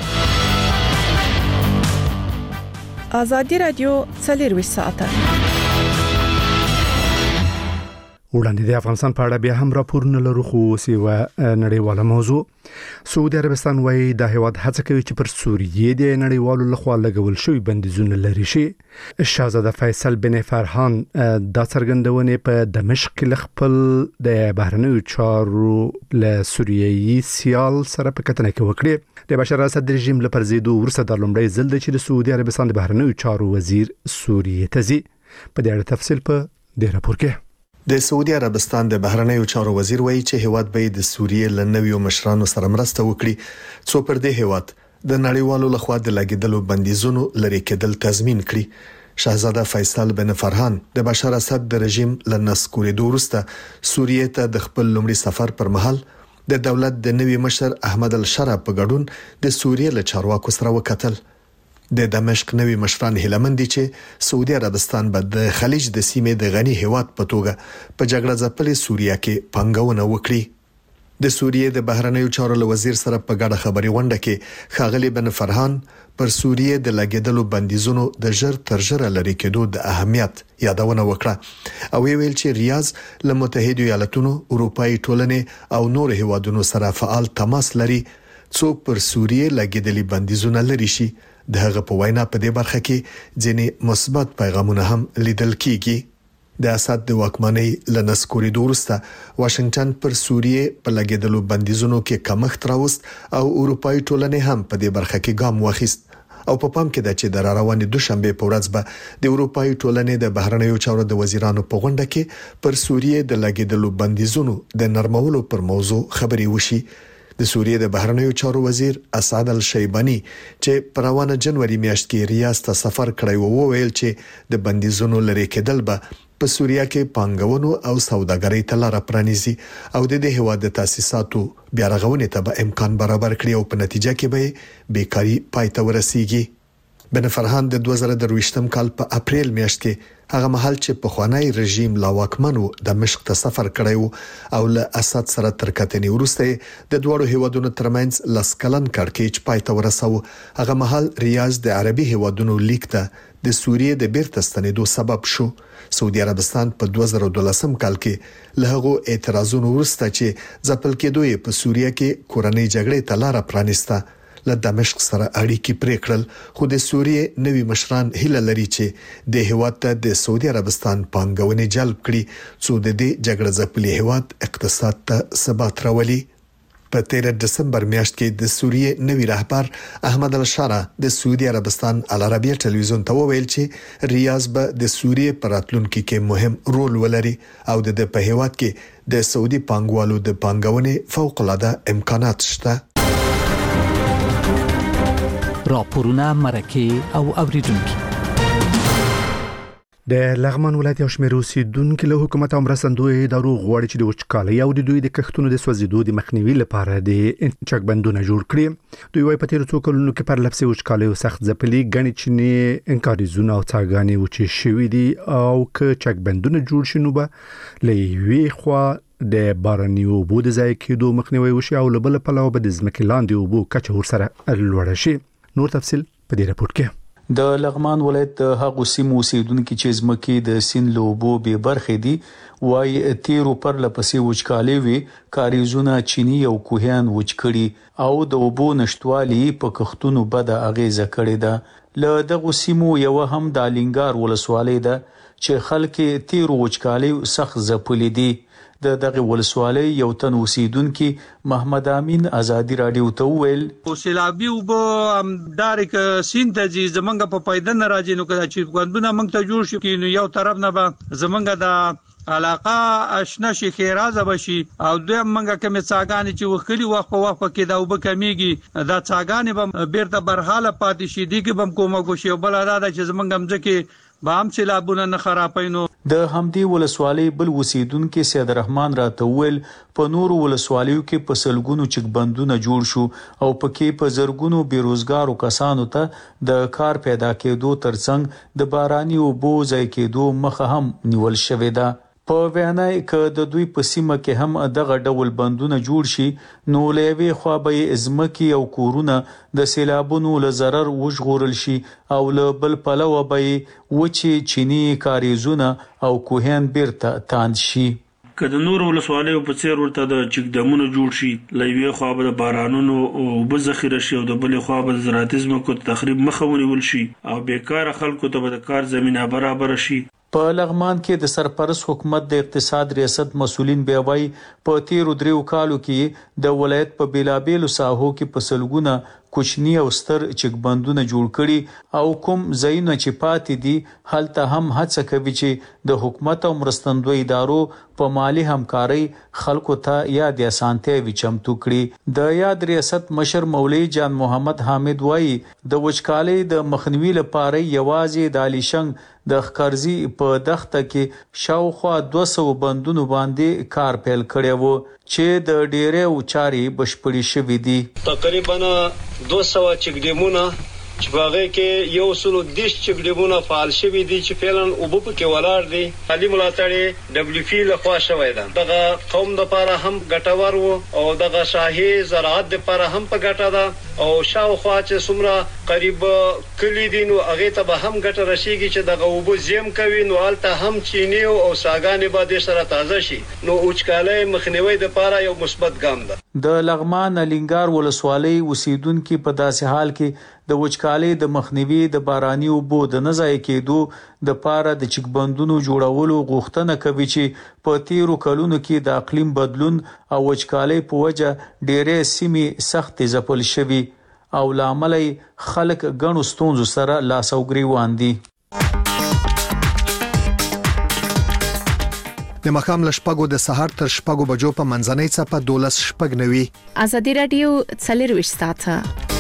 آزادۍ رادیو څلور ساعته وړاندې د افغانستان په اړه بیا هم راپورونه لرو خو سیوا نړیواله موضوع. سعودي عربستان وايي د هیواد هڅه کوي چې پر سوریه د نړیوالو لخوا لګول شوی بندیزونه لري شي. شاهزاده فیصل بن فرحان د څرګندونې په دمشق کې خپل د بهرنیو چارو له سوریایي سیال سره په کتنه کې وکړي. د بشار اسد رژیم لپاره زیدو ورسره د لومړی ځل چې د سعودي عربستان د بهرنیو چارو وزیر سوریه ته ځي. په دې اړه تفصیل په دې راپور کې. د سعودي عربستان د بهرنیو چارو وزیر وایي چې هیواد به د سوریې له نویو مشرانو سره مرسته وکړي څو پر دې هیواد د نړیوالو لخوا د لګیدلو بندیزونو لري کېدل تضمین کړي. شاهزاده فیصل بن فرحان د بشار اسد د رژیم له نسکورېدو وروسته سوریې ته د خپل لومړي سفر پر مهال د دولت د نوي مشر احمد الشرع په ګډون د سوریې له چارواکو سره وکتل. د دمشق نوي مشران هیلمن دي چې سعودي عربستان به د خلیج د سیمې د غني هیواد په توګه په جګړه ځپلې سوریه کې پنګونه وکړي. د سوریې د بهرنیو چارو وزیر سره په ګډه خبري غونډه کې ښاغلي بن فرحان پر سوریې د لګیدلو بندیزونو د ژر تر ژره لري کېدو د اهمیت یادونه وکړه او ویل چې ریاض له متحده ایالاتونو اروپאי ټولنې او نور هیوادونو سره فعال تماس لري څو پر سوریې لګیدلي بندیزونه لري شي. د هغه په وینا په دې برخه کې ځینې مثبت پیغامونه هم لیدل کیږي. د اسد د واکمنۍ لنسکوري دورسته واشنگټن پر سوریه په لګیدلو بندیزونو کې کمښت راوست او اروپאי ټولنې هم په دې برخه کې ګام واخیست او په پام کې ده چې د روانې دوشنبه په ورځ به د اروپאי ټولنې د بهرنیو چارو د وزیرانو په غونډه کې پر سوریه د لګیدلو بندیزونو د نرمولو پر موضوع خبري وشي. د سوریه د بهرنیو چارو وزیر اسعد الشیبانی چې په روانه جنوري میاشت کې ریاض ته سفر کړی وو ویل چې د بندیزونو لري کېدل به په سوریه کې پانګونو او سوداګرۍ ته لار پرانیزي او د دې هواد د تاسیساتو بیا رغونې ته به امکان برابر کړي او په نتیجه کې به بیکاری پای ته ورسیږي. بن فرهان د دوه زره درویشتم کال په اپریل میاشت کې هغه مهال چې په خوانی رژیم لا واکمنو د مشق ته سفر کړی وو او له اسد سره تر کتنې وروسته د دوړو هیوادونو ترمنځ لسکلن کړکېچ پای ته ورساو. هغه مهال ریاض د عربي هیوادونو لیک ته د سوریه د بیرته ستنېدو سبب شو. سعودي عربستان په دوه زره دولسم کال کې له هغو اعتراضونو وروسته چې ځپل کېدوی په سوریه کې کورنۍ جګړې ته لار پرانیسته له دمشق سره اړیکې پرې کړل. خو د سوریه نوي مشران هیله لري چې د هیواد ته د سعودي عربستان پانګونې جلب کړي څو د دې جګړه ځپلي هیواد اقتصاد ته ثبات راولي. په تیره دسمبر میاشت کې د سوریه نوي رهبر احمد الشارع د سعودي عربستان العربیه ټلویزیون ته وویل چې ریاض به د سوریه پر راتلونکي کې مهم رول ولري او د په هیواد کې د سعودي پانګوالو د پانګونې فوق العاده امکانات شته. راپورونه مرکه او اوریدونکو د لغمان ولایت یو شمېر اوسیدونکو له حکومت او مرستندوی ادارو غواړي چې د وچکالۍ او د دوی د کښتونو د سوځیدو د مخنیوي لپاره د چکبندونه جوړ کړي. دوی وايي په تیرو څو کلونو کې پر لپسې وچکالۍ او سخت ځپلي غني چینه انکاریزونه او څاګانې وچې شوې دي او که چکبندونه جوړ شي نو به لوي خوا د باراني اوبو د ضایع کېدو مخنیوي وشي او له بل پلوه به د ځمکې لاندې اوبو کچه ورسره لوړه شي. نور تفصيل په دې راپور کې. د لغمان ولایت د هغو سیمو اوسیدونکو چې ځمکې د سین لوبو به برخې دي وای تیرو پر لپسې وچکالي وی کاریزونه چینی او کوهیان وچکړي او د اوبو نشټوالي په کښتونو بد اغیزه کړې ده. له دغه سیمو یو هم د لینګار ولسوالۍ ده چې خلک تیرو وچکالي سخت ځپلې دي. د دغه ولسوالۍ یو تن اوسیدونکو محمد امین ازادي رادیو ته ویل سیلابي وب دارک سینتزي زمنګ په پایدن راځي نو کله چې غوندونه موږ ته جوړ شي نو یو طرف نه به زمنګ د علاقه آشنا شي خیرازه بشي او دوی منګه کوم څاګانې چې وکړي وخت په وخت کې دا وب کمیږي دا څاګانې به بیرته برحاله پاتې شي دي کې بم کومه کوشي بل ادا چې زمنګ مځکه بام سیلابونه نه خرابینو. د همدې ولسوالۍ بل وسیدونکو سید رحمان راته ویل په نور ولسوالیو کې په سلګونو چکبندونه جوړ شو او پکې په زرګونو بیروزګارو کسانو ته د کار پیدا کېدو ترڅنګ د باراني اوبو ځای کېدو مخه هم نیول شوې ده. په وینای ک د دوی په سیمه کې هم دغه ډول بندونه جوړ شي نو لوي خو به ازمکي او کورونه د سیلابونو له zarar وژغورل شي او له بل پلوه به وچی چینی کاریزونه او کوهن بیرته تاند شي. کله نور ولسوالیو په څیر ورته د چکدمونو جوړ شي لوي خو به بارانونو او بذخیره شي او د بل خو به زراعتزم کو تخریب مخاوني ول شي او بیکاره خلکو ته به کار زمينه برابر شي. په لغمان کې د سرپرست حکومت د اقتصاد ریاست مسولین بیا وایي په تیرو دریو کالو کې د ولایت په بیلابیلو ساحو کې په سلګونه کوچنی او ستر چکبندونه جوړ کړي او کوم ځایونه چې پاتې دي هلته هم هڅه کوي چې د حکومت او مرستندوی ادارو په مالی همکاري خلکو ته یاد اسانتیا وي چمتو کړي. د یاد ریاست مشر مولوی جان محمد حامد وایي د وچکالۍ د مخنیوي لپاره یوازې د علیشنګ د خکرزي په دښته کې شاوخوا دوه سوه بندونو باندې کار پیل کړی وو چې د ډیره اوچاري بشپړی شوې دي. تقریبا دوه سوه چکډیمونه چې باغې کې یو سلو دیش چکډیمونه فعال شوي دي چې فعلا اوبو پکې ولاړ دي. علي ملاتړي دبليو پی لخوا شوی ده. دغه قوم د لپاره هم ګټور وو او دغه شاهي زراعت د لپاره هم په ګټه ده. او شاوخوا چې څومره قریب کلی دي نو هغه ته به هم ګټه رسیږي چې دغه وبو زیم کوي نو الته هم چینی او ساګانې به د سره تازه شي نو اوچکالۍ مخنیوي د پاره یو مثبت ګام ده. د لغمان الینګار ولسوالۍ اوسیدونکو په داسې حال کې د وچکالۍ د مخنیوي د باراني اوبو د نه ضایع کېدو د پاره د چکبندونو جوړولو غوښتنه کوي چې په تیرو کلونو کې د اقلیم بدلون او وچکالۍ په وجه ډېرې سیمې سخت ځپل شوي او لامل خلک غنو ستونزو سره لاس او ګریوان دي. د مخام لشپګو د سحر تر شپګو بجو په منځنۍ چپه دولس شپګ نوي. ازادي رادیو څلور ساعته.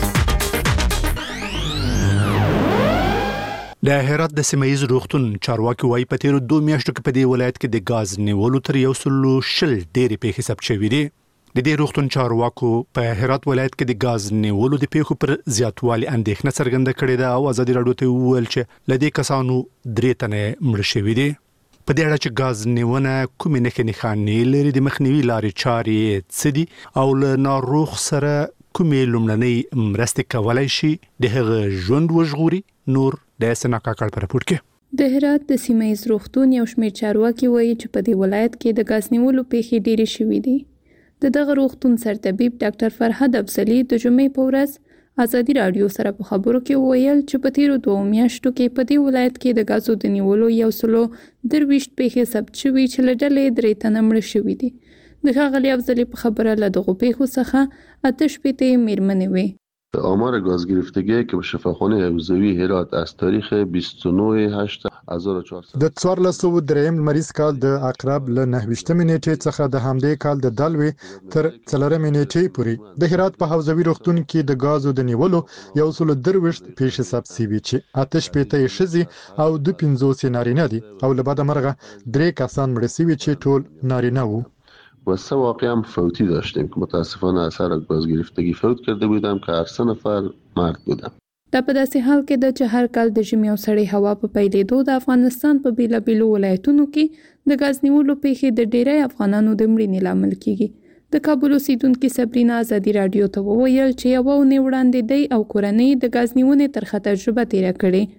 د هرات د سیمایز روغتون چارواکي وايي په تیرو دوه میاشتو کې په دې ولایت کې د غاز نیولو تر یو سل شل ډېری پیښې ثبت شوې دي. د دې روغتون چارواکو په هرات ولایت کې د غاز نیولو د پیښو پر زیاتوالي اندېښنه څرګنده کړې ده او ازادي رادیو ته وویل چې لدې کسانو درې تنه مړ شوي دي. په دې اړه چې غاز نیونه کومې نښې نښانې لري د مخنیوي لارې چارې څه دي او له ناروغ سره کومې لومړنۍ مرستې کولای شي د هغه ژوند وژغوري. نور د سنا کاکړ پر راپور کې د هرات د سیمایز روغتون یو شمېر چارواکي وایي چې په دې ولایت کې د غاز نیولو پیښې ډېرې شوې دي. د دغه روغتون سرطبیب ډاکټر فرهاد افضلي د جمعې په ورځ ازادي رادیو سره په خبرو کې ویل چې په تیرو دوه میاشتو کې په دې ولایت کې د غازو د نیولو یو سلو درويشت پیښې ثبت شوې چې له ډلې درې تنه مړه شوي دي. د ښاغلي افضلي په خبره له دغو پیښو څخه اته شپېته میرمنې وې. آمار گاز گرفتگی که به شفاخانه حوزوی هرات از تاریخ بیست و نه هشت هزار و چهارصد د څوارلس سوه دریم لمریز کال د عقرب له نهویشتمې نیټې څخه د همدې کال د دلوي تر څلورمې نیټې پورې د هرات په حوزوي روغتون کې د غازو د نیولو یو سل درويشت پیښې ثبت شوي چې اته شپېته یې ښځې او دوه پنځوس نارینه دي او له بده مرغه درې کسان مړه شوي چې ټول نارینه وو. و سه واقعی هم فوتی داشتیم که متاسفانه اثر گاز گرفتگی فوت کرده بودم که هر سه نفر مرد بودن. دا په داسې حال کې د چې هر کال د ژمي او سړې هوا په پیلېدو د افغانستان په بیلابیلو ولایتونو کې د غاز نیولو پیښې د ډېری افغانانو د مړینې لامل کیږي. د کابل اوسیدونکو صبرینا ازادي رادیو ته وویل چې یو ونه وړاندې دی او کورنۍ د غاز نیونې ترخه تجربه تیره کړې.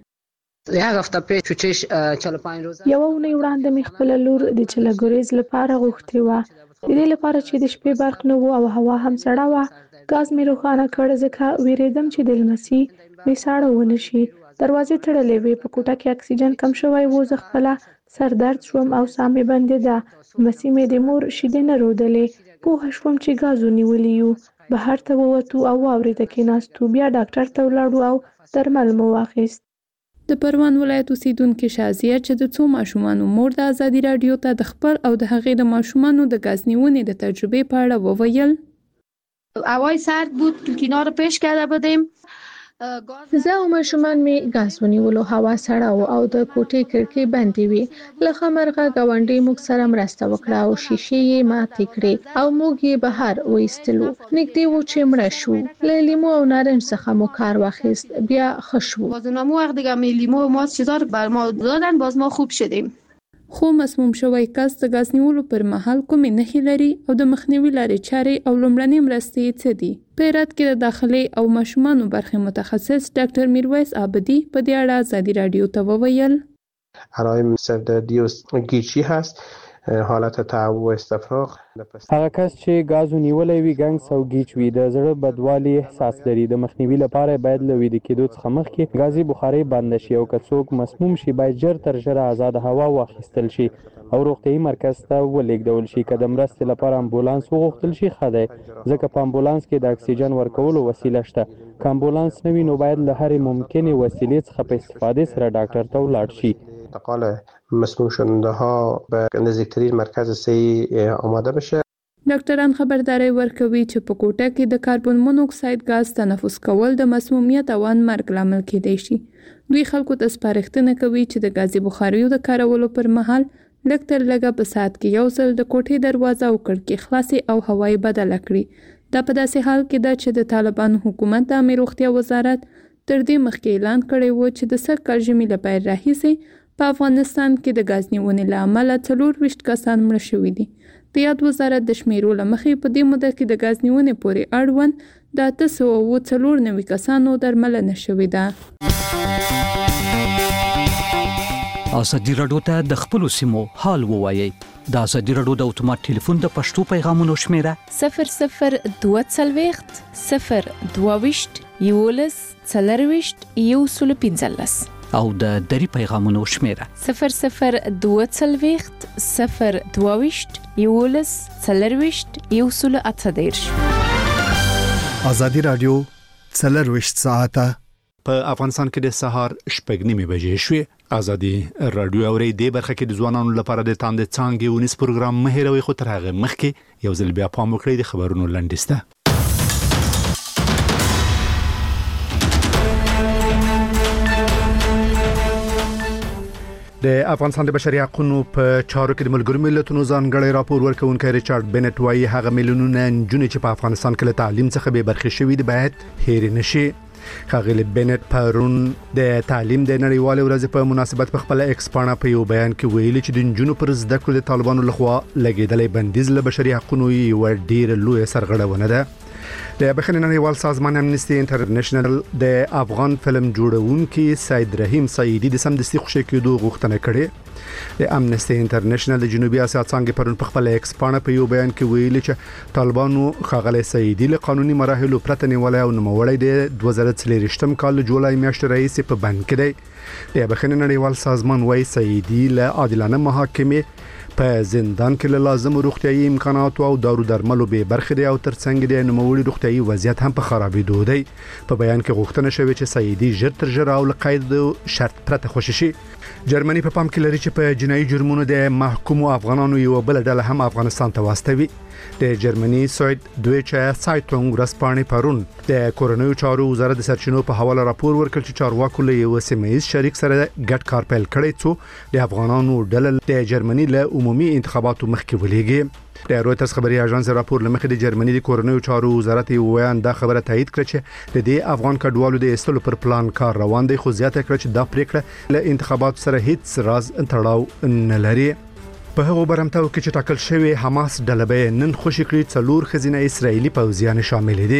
یو ونه وړاندې مې خپل لور د چلګریز لپاره غوښتې و. د دې لپاره چې د شپې برق نه وو او هوا هم سړه وه غاز مې روښانه کړ ځکه ویریدم چې د لمسي مې ساړه ونه شي. دروازې تړلې وې په کوټه کې اکسیجن کم شوی و. زه خپله سر درد شوم او ساه مې بندېده. لمسي مې د مور شیدې نه رودلې. پوه شوم چې غاز ونیولی یو. بهر ته ووتو او واورې ته کېناستو. بیا ډاکټر ته ولاړو او درمل مو واخیست. د پروان ولایت اوسیدونکو شازیه چې د څو ماشومانو مور د ازادي رادیو ته د خپل او د هغې د ماشومانو د غاز نیونې د تجربه په اړه وویل. هوای سرد بود تو کنار پیش کرده بودیم. زه او ماشومان می غاز ونیولو. هوا سړه و او د کوټې کړکۍ بندې وې. له خمرغه ګاونډي موږ سره مرسته وکړه او شیشې یې ماتې کړې او موږ یې بهر وایستلو. نږدې و چې مړه شو. له لیمو او نارنج څخه مو کار واخیست. بیا ښه شو. بازنامه وقت دیگه می لیمو ما چیزا بر ما دادن باز ما خوب شدیم. خو مسموم شوی کس د غاز نیولو پر مهال کومې نښې لري او د مخنیوي لارې چارې او لومړنۍ مرستې څه دي؟ په هرات کې د داخلي او ماشومانو برخې متخصص ډاکټر میرویس عابدی په دې اړه ازادي رادیو ته وویل. علائم سردردی و گیچی هست. حالت تعب و استفراغ. هغه کس چې غاز نیولای وي ګنګس او گیچ وي د زړه بدوالي احساس لري. د مخنیوي لپاره باید له ویده کېدو څخه مخکې غازي بخاري بند شي او که څوک مسموم شي باید ژر تر ژره آزاد هوا واخیستل شي او روغتیايي مرکز ته ولېږدول شي. که د مرستې لپاره امبولانس وغوښتل شي ښه دی ځکه په امبولانس کې د اکسیجن ورکولو وسیله شته. که امبولانس نه وي نو باید له هرې ممکنې وسیلې څخه په استفادې سره ډاکټر ته ولاړ شي. انتقال مسموم شونده ها به نزدیکترین مرکز صحی آماده بشه. ډاکټران خبرداري ورکوي چې په کوټه کې د کاربن مونوکساید غاز تنفس کول د مسمومیت او مرګ لامل کېدای شي. دوی خلکو ته سپارښتنه کوي چې د غازي بخاریو د کارولو پر مهال لږ تر لږه په ساعت کې یو ځل د کوټې دروازه او کړکۍ خلاصې او هوایي بدله کړي. دا په داسې حال کې ده چې د طالبان حکومت د عامه روغتیا وزارت تر دې مخکې اعلان کړی و چې د سږ کال ژمي له پیل راهیسې په افغانستان کې د غاز نیونې له امله څلور ویشت کسان مړه شوي دي. د یاد وزارت د شمیرو لمخې په دې موده کې د غاز نیونې پورې اړوند د اته سوه اووه څلور نوي کسانو درملنه شوې ده. ازادي راډیو ته د خپلو سیمو حال ووایي. د ازادي راډیو د اتومات ټلیفون د پښتو پیغامونو شمیره صفر صفر دوه څلوېښت صفر دوه ویشت یولس څلرویشت یو سل پنځلس او د دری پیغامونو شمیره صفر صفر دوه څلوېښت صفر دوه ویشت یولس څلرویشت یو سل اته دېرش. ازادي راډیو څلرویشت ساعته په افغانستان کې د سهار شپږ نیمې بجې شوې. ازادي راډیو اوري د برخه کې د ځوانانو لپاره د تاند څانګې ونیس پروګرام مهیروي خو تر هغه مخکې یو ځل بیا پام وکړئ د خبرونو لنډیسته. د افغانستان د بشري حقوقو په چارو کې د ملګرو ملتونو ځانګړی راپور ورکوونکی ریچارډ بنټ وايي هغه میلیونونه نجونې چې په افغانستان کې له تعلیم څخه بې برخې شوي دي باید هېر نشي. خاغلی بنټ پرون د تعلیم د نړیوال ورځ په مناسبت په خپل ایکس پاڼه په یو بیان کې ویلي چې د نجونو پر زده کړو د طالبانو لخوا لګیدلې بندیز له بشري حقوقو یو ډیر لوی سرغړونه ده. د بخښنې نړیوال سازمان امنیستي انټرنیشنل د افغان فلم جوړونکي سید رحیم سعیدی د سمدستي خوشی کېدو غوښتنه کړې. د امنیستي انټرنیشنل د جنوبي اسیا څنګه پرون په خپل ایکس پاڼه په یو بیان کې ویلي چې طالبانو خاغلی سعیدی له قانوني مراحلو پرته نیولای او نوموړی د دوه زره څلرویشتم کال جولای میاشتې رئیس په بند کې دی. د بخښنې نړیوال سازمان وايي سعیدی له عادلانه محاکمې په زندان کې له لازم روغتيایي امکاناتو او دارو درملو به برخه دی او ترڅنګ د نوموړي روغتيایي وضعیت هم په خرابېدو دی. په بیان کې غوښتنه شوې چې سعیدی ژر تر ژره او لقید شرط پرته خوشی شي. جرمني په پام کې لري چې په جنایي جرمونو د محکومو افغانانو یو بل ډله هم افغانستان ته واستوي. د جرمني سوید دویچه سایټونګ ورځپاڼې پرون د کورونیو چارو وزارت د سرچینو په حواله راپور ورکړ چې چارواکو له یو سیمه‌ایز شریک سره ګډ کار پیل کړی څو د افغانانو ډله د جرمني له عمومي انتخاباتو مخکې ولېږي. د رويټرز خبري اژانس راپور لمخې د جرمني د کورونیو چارو وزارت یو ویان دا خبره تایید کړه چې د دې افغان کډوالو د استلو پر پلان کار روان دی، خو زیاته کړه چې دا پریکړه له انتخاباتو سره هیڅ راز تړاو نه لري. په هغه برمتاو کې چې ټاکل شوی حماس ډلبې نن خوشی کړی څلور خزینه اسرایلی پوځیان شامل دي.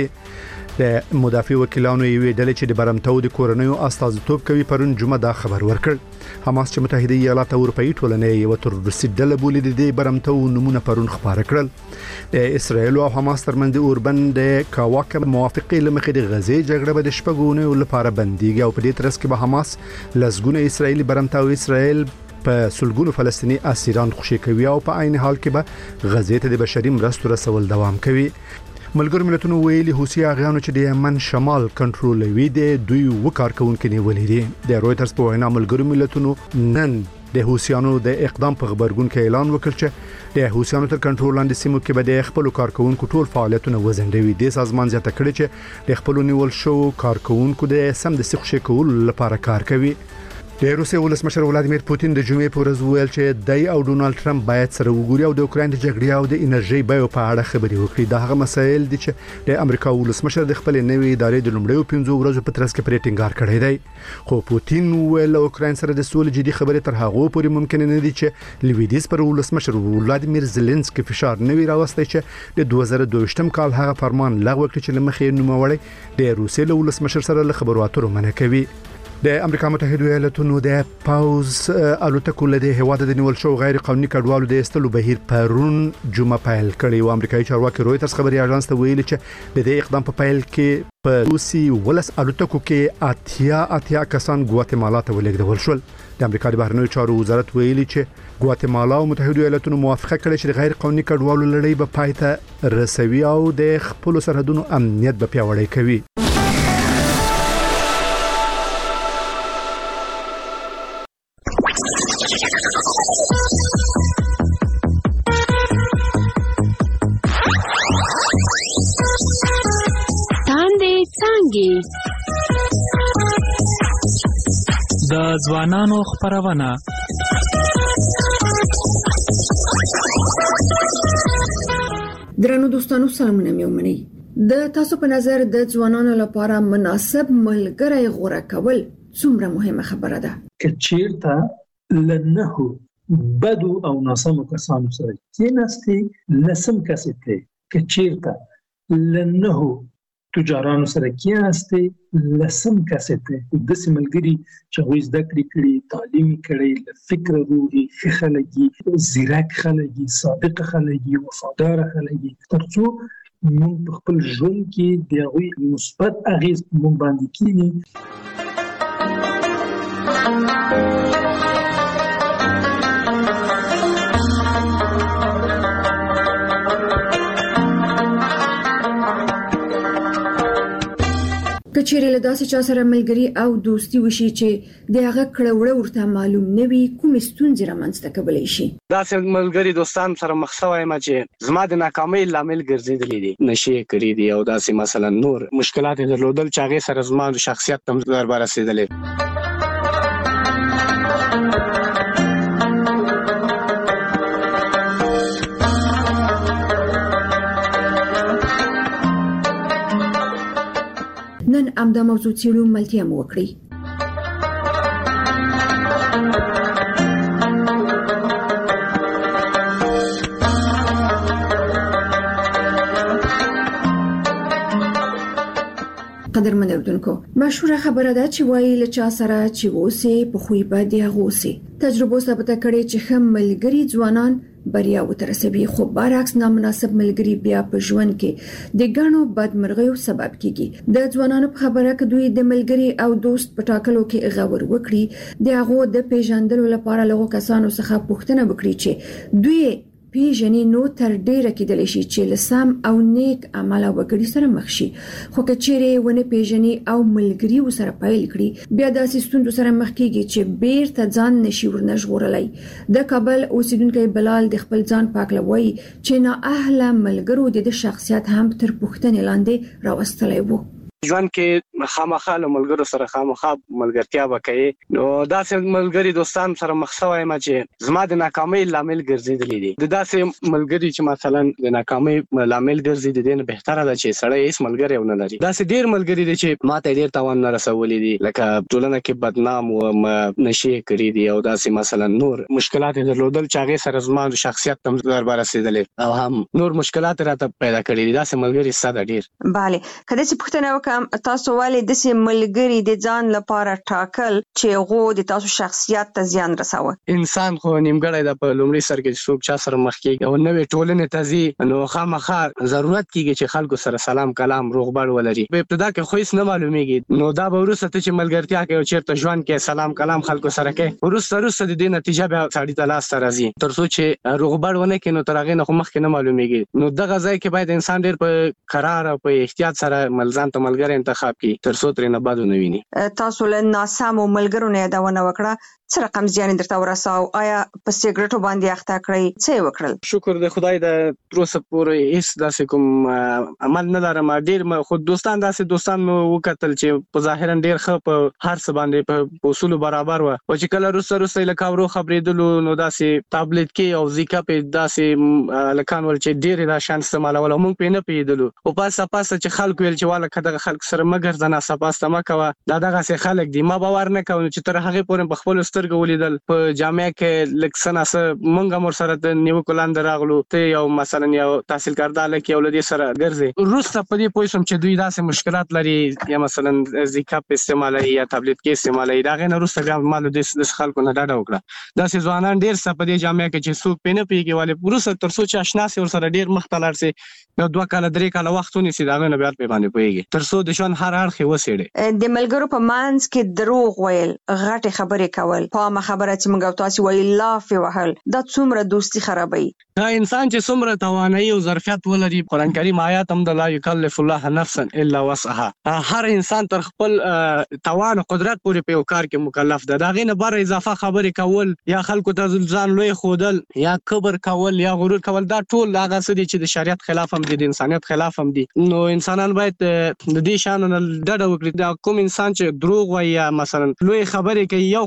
د مدافع وکیلانو یوې ډلې چې د برمتاو د کورونیو استازیتوب کوي پرون جمعه دا خبر ورکړ. حماس چې متحده ایالات اروپאי ټولنې یو تروریستي ډله بولي د برمتاو نمونه پرون خبره کړل. د اسرایل او حماس ترمنځ د اوربن د کاواکه موافقې لمخې د غزې جګړه به د شپږونو لپاره بنديږي او په دې ترڅ کې به حماس لزګونه اسرایلی برمتاو اسرایل په سلګونو فلسطینی اسیران خوشی کوي او په عین حال کې به غزې ته د بشري مرستو رسول دوام کوي. ملګرو ملتونو ویلي حوثي اغیانو چې د یمن شمال کنټرولوي د دوی وکارکونکو نیولې دي. د رويټرز په وینا ملګرو ملتونو نن د حوثیانو د اقدام په خبرګون کې اعلان وکړ چې د حوثیانو تر کنټرول لاندې سیمو کې به د خپل کارکونکو ټول فعالیتونه وزندوي. د سازمان زیاته کړی چې د خپل نیول شو کارکونکو د سم د سیخ شکول لپاره کار کوي. د روسیې ولسمشر ولادیمیر پوتین د جمعې په ورځ ویل چې دای او ډونالد ټرمپ باید سره وګوري او د اوکرين د جګړې او د انرژي بیو په اړه خبرې وکړي. دا هغه مسایل دي چې د امریکا ولسمشر د خپل نوې ادارې د لومړیو پنځو ورځو په ترڅ کې پرې ټینګار کړی دی. خو پوتین ویل اوکرين سره د سولې جدي خبرې تر هغه پورې ممکن نه دي چې لویدیز پر ولسمشر ولادیمیر زيلنسکي فشار نوي راوستي چې د دوه زره دوه کال هغه فرمان لغوه کړ چې لمخې نوموړی د روسیې له ولسمشر سره له خبرو اترو منع کوي. د امریکا متحده ایالاتونو د پاوز الوتکو له هواد د نیول شو غیر قانوني کډوالو د استلو بهیر پرون جمعه پیل کړی او امریکایي چارواکي رويټرز خبري اژانس ته ویلي چې د دې اقدام په پیل کې په روسي ولس الوتکو کې اتیا اتیا کسان ګواتیمالا ته ولېږدول شول. د امریکا د بهرنیو چارو وزارت ویلي چې ګواتیمالا او متحده ایالاتونو موافقه کړې چې غیر قانوني کډوالو لړۍ به پای ته رسوي او د خپل سرحدونو امنیت به پیاوړی کوي. د ځوانانو خبرونه درنو دوستانو سلامونه مې ومنئ. د تاسو په نظر د ځوانانو لپاره مناسب ملګری غوره کول څومره مهمه خبره ده؟ که چیرته لنهو بدو او ناسمو کسانو سره کېناستې لسم کسې ته که چیرته لنهو تجارانو سره کېناستې لسم کسې ته داسې ملګري چې هغوی زده کړې کړي تعلیم یې کړی له فکره روغي ښه خلک دي ځیرک خلک دي صادقه خلک دي وفاداره خلک دي تر څو موږ په خپل ژوند کې د هغوی مثبت اغېز په موږ باندې کېږي. کچېرې له داسې چا سره ملګري او دوستي وشي چې د هغه کړه وړه ورته معلوم نه وي، کومې ستونزې رامنځته کولی شي؟ داسې ملګري دوستان سره مخ شوی یم چې زما د ناکامۍ لامل ګرځېدلي دي، نشې یې کړي دي او داسې مثلا نور مشکلات یې درلودل چې هغې سره زما د شخصیت ته ضربه رسېدلې. نن امدا موضوع څېړو ملتیا مو وکړئ. قدرمن اردوونکو، مشهوره خبره ده چې وایي له چا سره چې اوسې په خوی به د هغه اوسې. تجربو ثابته کړې چې ښه ملګري ځوانان بریا وترسوي، خو برعکس نامناسب ملګري بیا په ژوند کې د ګڼو بدمرغیو سبب کیږي. د ځوانانو په خبره کې دوی د ملګري او دوست په ټاکلو کې غور وکړي، د هغه د پیژندلو لپاره له کسانو څخه پوښتنه وکړي چې دوی پیژنې نو تر ډیره کېدلی شي چې له سم او نیک عمله وګړي سره مخ شي. خو که چیرې ونه پیژنې او ملګري ورسره پیل کړي، بیا داسې ستونزو سره مخ کېږي چې بیرته ځان نشي ورنژغورلی. د کابل اوسیدونکی بلال د خپل ځان پاکله وایي چې نااهله ملګرو د شخصیت هم تر پوښتنې لاندې راوستلی وو. ژوند کې خامخا له ملګرو سره خامخا ملګرتیا وکړي، نو داسې ملګري دوستان سره مخ شوی یم چې زما د ناکامۍ لامل ګرځېدلي دي. د داسې ملګري چې مثلا د ناکامۍ لامل ګرځي، د دې نه بهتره ده چې سړی هیڅ ملګری ونه لري. داسې ډېر ملګري دي چې ماته ډېر تاوان نه رسولی دي، لکه ټولنه کې بدنام وم، نشې کړي دي او داسې مثلا نور مشکلات یې درلودل چې هغې سره زما د شخصیت ته ضربه رسېدلې او هم نور مشکلات راته پیدا کړي دي. داسې ملګري شته ده ډېر. بله، که داسې پوښتنه وکړم تاسو ولې داسې ملګري د ځان لپاره ټاکل چې هغه د تاسو شخصیت ته زیان رسوي؟ انسان خو نیمګړی ده، په لومړي سر کې څوک چا سره مخ کېږي او نوې ټولنې ته ځي، نو خامخا ضرورت کېږي چې خلکو سره سلام کلام روغبړ ولري. په ابتدا کې خو هیڅ نه معلومیږي، نو دا به وروسته ته چې ملګرتیا کوي او چېرته ژوند کې سلام کلام خلکو سره کوي، وروسته وروسته د دې نتیجه بیا سړي ته لاسته راځي. تر څو چې روغبړ ونه کړي نو تر هغې نه خو مخکې نه معلومیږي. نو دغه ځای کې باید انسان ډېر په قرار او په احتیاط سره ځان ته ملګری انتخاب کړي تر څو ترې نه بد ونه ویني. تاسو له ناسمو ملګرو نه یادونه وکړه، څه رقم زیان درته ورساو؟ آیا په سیګریټو باندې اخته کړی؟ څه یې وکړل؟ شکر د خدای د تر اوسه پورې هیڅ داسې کوم عمل نه لرم. ډېر خو دوستان داسې دوستان مې وکتل چې په ظاهرا ډېر ښه په هر څه باندې په اصولو برابر وه، خو چې کله وروسته وروسته له کاورو خبرېدلو نو داسې تابلیت کې او زیکا پې داسې هلکان ول چې ډېرې دا شیان استعمالول او موږ پې نه پوهېدلو. خو پاسه پاسه چې خلک ویل چې واله که دغه خلکو سره مه ګرځه، ناسته پاسته مه کوه، دا دغسې خلک دي. ما باور نه کوم چې تر هغې پورې په خپلو سترګو ولیدل په جامعه کې لږ څه ناڅه موږ هم ورسره د نیوکو لاندې راغلو، ته یو مثلا یو تحصیل کرده هلک یو له دې سره ګرځې. وروسته په دې پوه شوم چې دوی داسې مشکلات لري، یا مثلا زیکاپ استعمالوي یا تابلیت کې استعمالوي. د هغې نه وروسته بیا ما له داسې خلکو نه ډډه وکړه. داسې ځوانان ډېر شته په دې جامعه کې چې څوک پرې نه پوهېږي، ولې وروسته تر څو چې اشنا سي ورسره ډېر مخ ته لاړ سي، یو دوه کاله درې کاله وخت ونیسي، د هغې نه بیا پرې باندې پوهېږي تر څو د ژوند هر اړخ یې وڅېړي. د ملګرو په منځ کې دروغ ویل، غټې خبرې کول، په عامه خبره چې موږ او تاسو وایي لافې وهل، دا څومره دوستي خرابوي؟ دا انسان چې څومره توانایي او ظرفیت ولري، قرآن کریم آیات هم د لا یکلف الله نفسا الا وسعها، هر انسان تر خپل توان او قدرت پورې په یو کار کې مکلف ده. د هغې نه بره اضافه خبرې کول یا خلکو ته ځان لوی ښودل یا کبر کول یا غرور کول، دا ټول هغه څه دي چې د شریعت خلاف هم دي، د انسانیت خلاف هم دي. نو انسانان باید د دې شیانو نه ډډه وکړي. دا کوم انسان چې دروغ وایي یا مثلا لوی خبرې کوي، یو خو دا د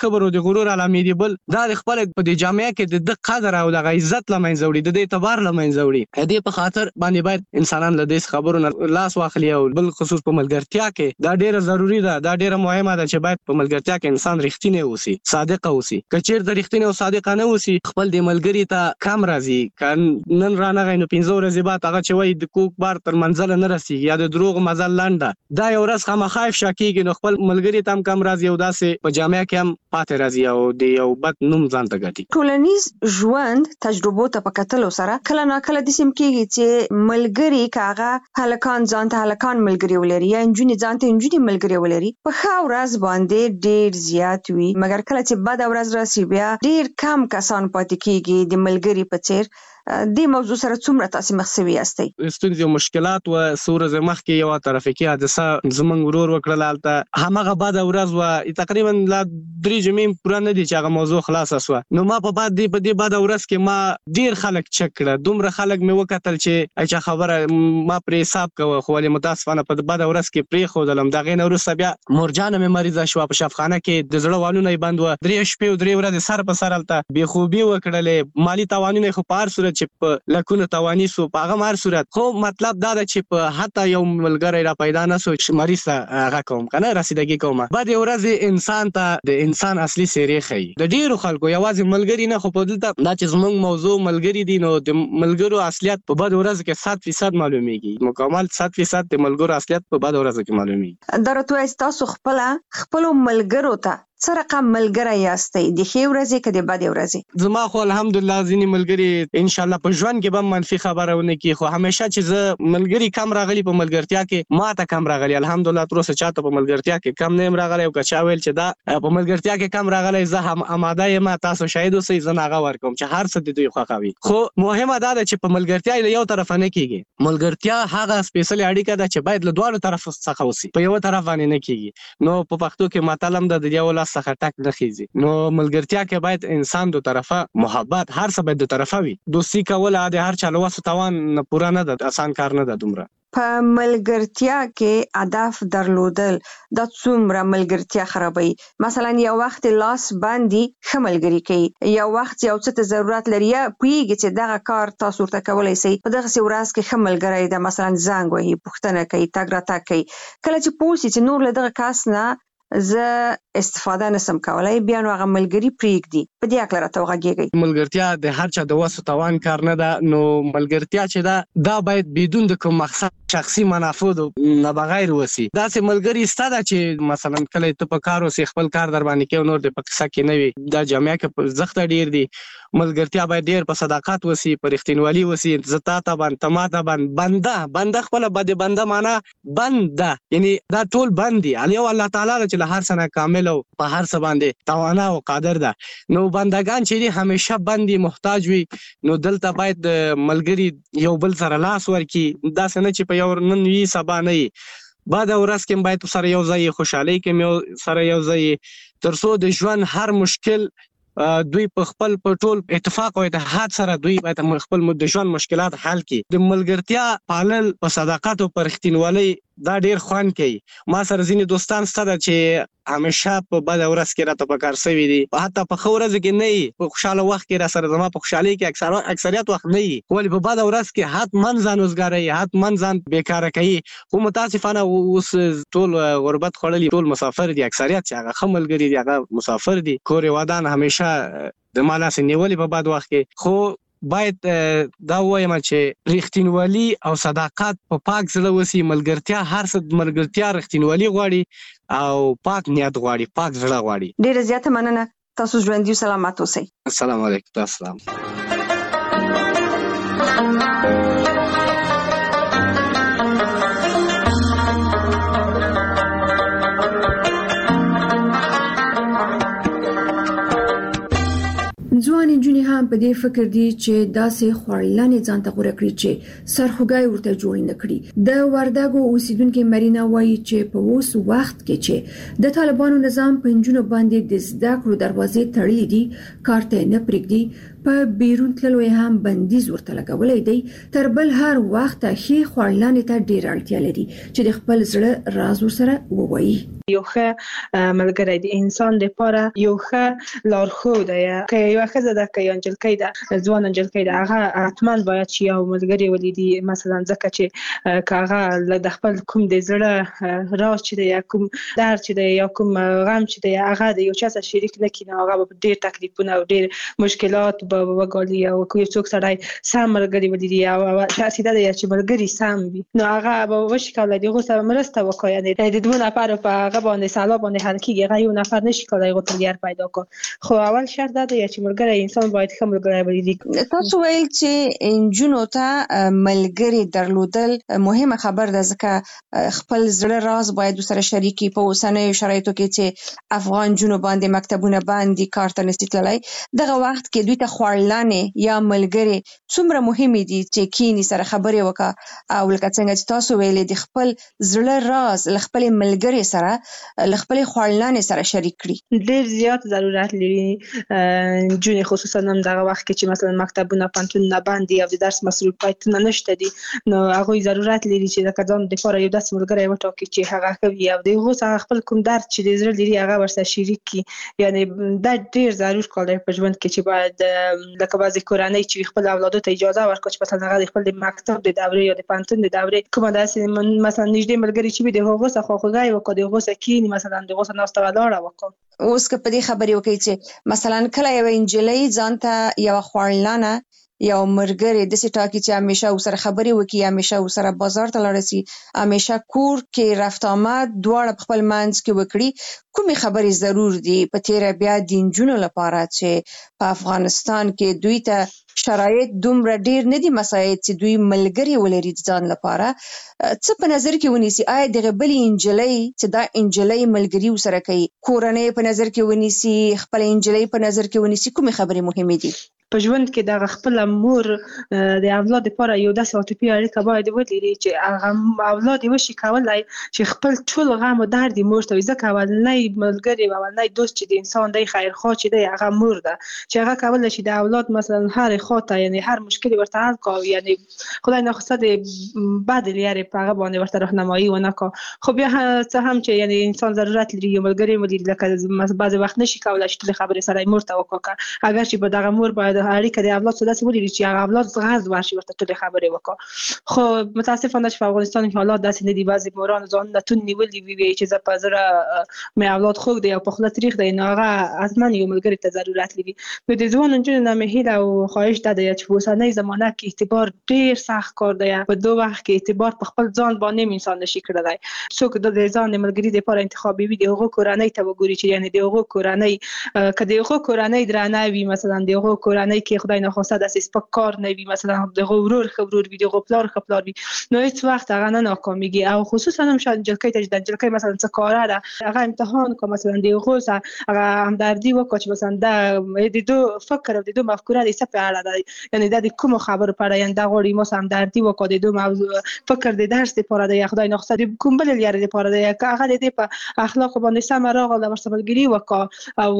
کبر او د غرور علامې دی. بل دا د خپل په د جامعه کې د قدر او د عزت لمنځه وړي، د اعتبار لمنځه وړي. دې په خاطر باندې باید انسانان له دې خبرو نه لاس واخلي او بل خصوص په ملګرتیا کې دا ډیره ضروری ده، دا ډیره مهمه ده چې باید په ملګرتیا کې انسان رښتینی اوسي، صادق اوسي. کچیر د رښتینی او صادق نه اوسي، خپل د ملګری ته کم راځي، کان نن رانه غینو پنځه ورځې بعد هغه چې وای د کوک بار تر منزل نه رسیږي یا د دروغ مزل لنډه، دا یو ورځ خامخا افشا کیږي، نو خپل ملګری ته هم کم راځي او داسې په جامعه کې هم پاتې راځي او د یو بد نوم ځان ته ګټي. ټولنیز ژوند تجربو ته په کتلو سره کله نا کله د سیم کېږي چې ملګری کاغه هلکان ځان ته هلکان ملګری ولري یا انجونی ځان ته انجونی ملګری ولري، په ښه ورځ باندې ډیر زیات وي، مګر کله چې بد ورځ راسي بیا ډیر کم کسان پاتې کېږي د ملګری په څیر. د موضوع سره څومره تاسو مخ سوي یاستئ؟ ستونزې او مشکلات و سورز مخکې یو ترافیکي حادثه زمونږ ورور وکړل، البته همغه بعد ورځ و تقریبا لا درې جمعې پوره نه دي چې هغه موضوع خلاص اسوه. نو ما په بعد دی په دې بعد ورځ کې ما ډیر خلک چک کړه، دومره خلک مې وکتل چې اچھا خبره ما پرې حساب کوه، خو ولې متاسفانه په بعد ورځ کې پرې خودلم. دغه نه وروسته بیا مورجانه مې مریضه شو په شفاخانه کې، د زړه والونه یې بند و، درې شپې او درې ورځې سر په سر الته بې خوبي وکړلې، مالی تاوانونه خو په هر صورت چې په لکونه توانی سو په هغه مار صورت. خو مطلب دا ده چې په حتی یو ملګری را پیدا نه سو چې مریض ته هغه کوم کنه رسیدګي کومه. بعد ورځ انسان ته د انسان اصلي سیری خي، د ډیرو خلکو یوازې ملګری نه خو په دلته دا چې زموږ موضوع ملګری دي، نو د ملګرو اصلیت په بعد ورځ کې صد فیصد معلومیږي، مکمل صد فیصد د ملګرو اصلیت په بعد ورځ کې معلومیږي. درته تاسو خپل خپل ملګرو ته څه رقم ملګری یاستئ، د ښې ورځې که د بدې ورځې؟ زما خو الحمدلله ځینې ملګري ان شاء الله په ژوند کې به منفي خبره ونه کړي، خو همیشه چې زه ملګري کم راغلي په ملګرتیا کې ما ته کم راغلي، الحمدلله تر اوسه چاته په ملګرتیا کې کم نه یم راغلی. او که چا ویل چې دا په ملګرتیا کې کم راغلی زه هم آماده یم، تاسو شاهد اوسئ، زه هغه ورکوم چې هر څه د دوی خوښوي. خو مهمه دا ده چې په ملګرتیا له یو طرفه نه کیږي، ملګرتیا هغه سپیشل اړیکه ده چې باید له دواړو طرفو څخه وسی، په یو طرف باندې نه کیږي. نو په پښتو کې متل هم د یو لاس څخه ټک نه خیږي. نو ملګرتیا کې باید انسان دو طرفه محبت، هر څه باید دو طرفه وي. دوستي کول د هر چا له وسو توان نه پوره نه ده، آسان کار نه ده دومره. په ملګرتیا کې هدف درلودل دا څومره ملګرتیا خرابوي؟ مثلا یو وخت لاس باندې ښه ملګري کوي، یو وخت یو څه ته ضرورت لري یا پوهیږي چې دغه کار تاسو ورته کولی شئ، په دغسې ورځ کې ښه ملګری ده، مثلا زنګ وهي، پوښتنه کوي، تګ راتګ کوي، کله چې پوه شي چې نور له دغه کس نه زه استفاده نسم کولای، بیا نو هغه ملګری پرېږدي. په دې اکله راته وغږیږئ. ملګرتیا د هر چا د وسو توان کار نه ده، نو ملګرتیا چې ده دا باید بدون د کوم مقصد شخصي منافع نه بغیر وسی. داسې ملګری ستا ده چې مثلا کله ته په کار اوسې خپل کار در باندې کوي، نور د په قصه کې نه وي، دا جامعه کې زښته ډیر دي. ملګرتیا باید ډیر په صداقت وسی، په رښتینولي وسی، زتا ته باندې تما ته باندې بنده بنده خپل بده بنده معنا بنده، یعنی دا ټول بندي علی او الله تعالی چې له هر څه نه کامل او په هر څه باندې توانا او قادر ده. نو بندگان چې دي همیشه بندي محتاج وي، نو دلته باید ملګری یو بل سره لاس ورکي، دا څنګه چې په یو نن وی سبا نه وي، بعد ورځ کې باید سره یو ځای خوشحالي کې سره یو ځای، ترڅو د ژوند هر مشکل دوی په خپل په ټول اتفاق او اتحاد سره دوی باید خپل د ژوند مشکلات حل کړي. د ملګرتیا پالل په صداقت او په رښتینولۍ دا ډیر خوند کوي. ما سره ځینې دوستان سره چې همیشه په بد ورځ کې راته په کار سوي دي، حتی په ښه ورځ کې نه وي، په خوشاله وخت کې را سره زما په خوشحالۍ کې اکثر اکثریت وخت نه وي، ولې په بد ورځ کې حتما ځان وزګاروي، حتما ځان بیکاره کوي. خو متاسفانه اوس ټول غربت خوړلي، ټول مسافر دي، اکثریت چې هغه ښه ملګري دي هغه مسافر دي، کور یې ودان همیشه د ما لاسې نیولي په بد وخت کې. خو باید دا وایم چې رښتینولي او صداقت په پاک زړه وسی. ملګرتیا هر څه ملګرتیا رښتینولي غواړي او پاک نیت غواړي، پاک زړه غواړي. ډیره زیاته مننه، تاسو ژوندي او سلامت اوسئ. السلام علیکم. السلام. ځوان نجونې هم په دې فکر دي چې داسې خوړلنې ځان ته غوره کړي چې سرخوږی ورته جوړ نه کړي. د وردګو اوسیدونکو مرینا وایي چې په اوس وخت کې چې د طالبانو نظام په نجونو باندې د زده کړو دروازې تړلې دي، کار ته نه پرېږدي، په بیرون تللو هم بندیز ورته لګولې دی. تر بل هر وخت خې خړلانې ته ډېر اړتیا لري چې د خپل زړه راز ورسره ووایي. یو ښه ملګری د انسان لپاره یو ښه لارښود دی. که یو ښځه ده که یو نجلۍ ده ځوان نجلۍ ده هغه حتما باید چې یو ملګری ولري، مثلا ځکه چې که هغه د خپل کوم د زړه راز چې دی یا کوم درد چې دی یا کوم غم چې دی هغه د یو چا سره شریک نکړي نو هغه به ډېر تکلیفونه او ډېر مشکلات به وګالي. او که یو څوک سړی سم ملګری ولري او شخصیت دی چې ملګری سم وي نو هغه به وشي کولی د هغو سره مرسته وکړي. یعنې د دوه نفرو په هغه باندې سلا باندې حل کېږي، هغه یو نفر نشي کولی هغو ته لار پیدا کړي. خو اول شرط دا دی چې ملګری انسان باید ښه ملګری ولري. تاسو ویل چې نجونو ته ملګری درلودل مهمه خبر ده ځکه خپل زړه راز باید سره شریکي. په اوسنیو شرایطو کې چې افغان جنوب باندې مکتبونه باندې کار ته نشي تللی، دغه وخت کې دوی ته خړلانې یا ملګری څومره مهمې دي چې کینی سره خبرې وکړه او لکه څنګه چې تاسو ویلې د خپل زړه راز له خپل ملګری سره له خپل خړلانې سره شریک کړي. ډېر زیات ضرورت لري جون خصوصا هم دغه وخت کې چې مثلا مکتبونه پانتونونه باندې او د درس مصروفیتونه نشته دي نو هغه ضرورت لري چې د ځان لپاره یو داسې ملګری وټاکي چې هغه کوي او دغه څنګه خپل کوم درد چې د زړه لري هغه ورسره شریک کړي. یعنی دا ډېر ضرور کار دی په ژوند کې چې باید لکه بعضې کورنۍ چې خپل اولادو ته اجازه ورکړي چې مثلا هغه د خپل مکتب د دورې یا د پانتون د دورې کومه داسې مثلا نږدې ملګري چې وي د هغو څخه خواخوږي وکړي، د هغو سره کښېني، مثلا د هغو سره ناسته ولاړه وکړي. اوس که په دې خبرې وکړي چې مثلا کله یوه نجلۍ ځان ته یوه خړلانه یو مرګري د سې ټاکي چې همیشه ورسره خبرې وکړي، همیشه ورسره بازار ته لاړ شي، همیشه کور کې رفت آمد دواړه په خپل منځ کې وکړي، کومې خبرې ضرور دي په تیره بیا د نجونو لپاره چې په افغانستان کې دوی ته شرایط دومره ډیر نه دي مساعد چې دوی ملګری ولري ځان لپاره؟ څه په نظر کې ونیسي؟ آیا دغه بلې نجلۍ چې دا نجلۍ ملګري ورسره کوي کورنۍ په نظر کې ونیسي، خپل نجلۍ په نظر کې ونیسي، کومې خبرې مهمې دي؟ په ژوند کې د خپل مور د اولاد لپاره یو داسې عاطفي اړیکه باید ولري چې هغه اولاد یې وشي کولی چې خپل ټول غم او درد یې مور ته وي، ځکه اولنی ملګری او اولنی دوست چې د انسان دی خیرخواه چې دی هغه مور ده چې هغه کولی شي د اولاد مثلا هر خوا ته یعنې هر مشکل ورته حل کړي، یعنې خدای ناخواسته د بد لارې په هغه باندې ورته راهنمایي ونه کړي. خو بیا څه هم چې یعنې انسان ضرورت لري یو ملګری ولري، لکه بعضې وخت نشي کولی چې ټولې خبرې سره یې مور ته وکړي، اگر چې به دغه مور باید اړیکه د اولاد سره داسې ولري چې هغه اولاد زغرد ورشي ورته ټولې خبرې وکړي. خو متاسفانه چې په افغانستان کې حالات داسې نه دي، بعضې موران ځانونه توند نیولي وي چې زه په زړه مې اولاد خوږ دی او په خوله تریخ دی، نو هغه حتما یو ملګري ته ضرورت لري. نو د ځوانو نجونو نه مې هیله او خواهش دا دی چې په اوسنۍ زمانه کې اعتبار ډېر سخت کار دی. په دو وخت کې اعتبار په خپل ځان باندې انسان نشي کړلی. څوک د ځان ملګري لپاره انتخابوي د هغو کورنۍ ته وګوري چې یعنې د هغو کورنۍ که د هغو کورنۍ درانه وي، مثلا د هغو کورنۍ کې خدای ناخواسته داسې سپک کار نه وي، مثلا د هغو ورور ښه ورور وي، د هغو پلار ښه پلار وي، نو هېڅ وخت هغه نه ناکامېږي. او خصوصا هم شاید نجلۍ ته چې د نجلۍ مثلا څه کاره ده هغه امتحان کړه، مثلا د هغو سره هغه همدردي وکړه چې مثلا دا د دو فکر او د دو مفکوره د څه په اړه ده، یعنې دا د کومو خبرو په اړه، یعنې دا غواړي ما سره همدردي وکړه، د دو موضوع فکر د درس دپاره دی یا خدای ناخواسته د کوم بلې لارې دپاره دی، که هغه د دې په اخلاقو باندې سمه راغله ورسره ملګري وکړه او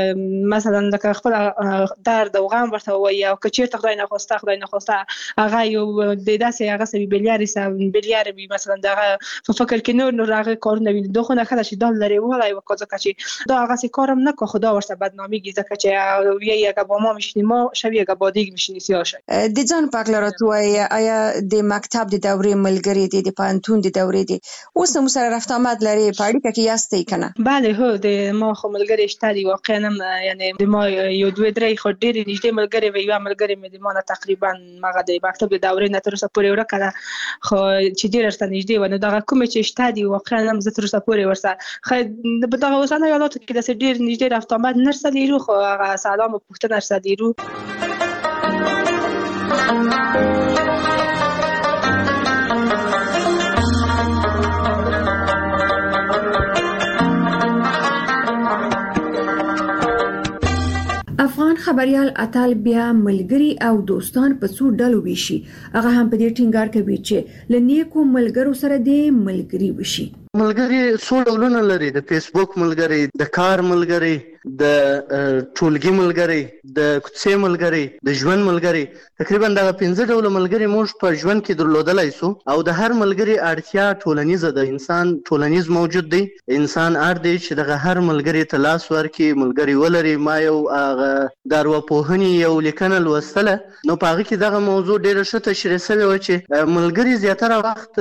مثلا لکه خپل درد او غم ورته ووایي، او که چېرته خدای ناخواسته خدای ناخواسته هغه یو د داسې هغه څه وي بېلیارې څه بېلیارې وي، مثلا د هغه په فکر کې نور نور هغه کارونه وي، دا خو نه ښه ده چې دا لرې والی وکړه، ځکه چې دا هغسې کار هم نه کړه، خو دا ورسره بدنامېږي، ځکه چې یی اگه با ما میشینی ما شوی اگه با دیگ میشینی سیاه شوی. د ځان په اړه راته وایي، آیا د مکتب د دورې ملګري دي، د پوهنتون د دورې دي، اوس هم سره رفت آمد لري، په اړیکه کې یاستئ که نه؟ بله هو د ما خو ملګري شته دي، واقعا هم یعنې د ما یو دوه درې خو ډېرې نږدې ملګرې وې، یوه ملګرې مې د ما نه تقریبا هغه د مکتب د دورې نه تر اوسه پورې ورکه ده، خو چې ډېره ورته نږدې وه، نو دغه کومې چې شته دي واقعا هم زه تر اوسه پورې ورسره په دغه اوسنیو حالاتو کې داسې ډېر نږدې رفت آمد نه رسه لرو، خو هغه سلام او پوښتنه رسه لرو. افغان خبريال اتل بیا ملګری او دوستان په څو ډلو ویشي، هغه هم په دې ټینګار کوي چې لنیکو ملګرو سره دې ملګری وشي. ملګری څو ډولونه لري، د فیسبوک ملګری، د کار ملګری، د ټولګي ملګری، د کوڅې ملګری، د ژوند ملګری، تقریبا دا پنځه ډول ملګری موږ په ژوند کې درلودلای سو. او د هر ملګری اړتیا ټولنیزه ده. انسان ټولنیز موجود دی. انسان اړ دی چې دغه هر ملګری ته لاس ورکړي، ملګری ولري. ما یو هغه د ارواپوهنې یو لیکنه لوستله، نو په هغه کې دغه موضوع ډیره ښه تشریح شوې وه چې ملګري زیاتره وخت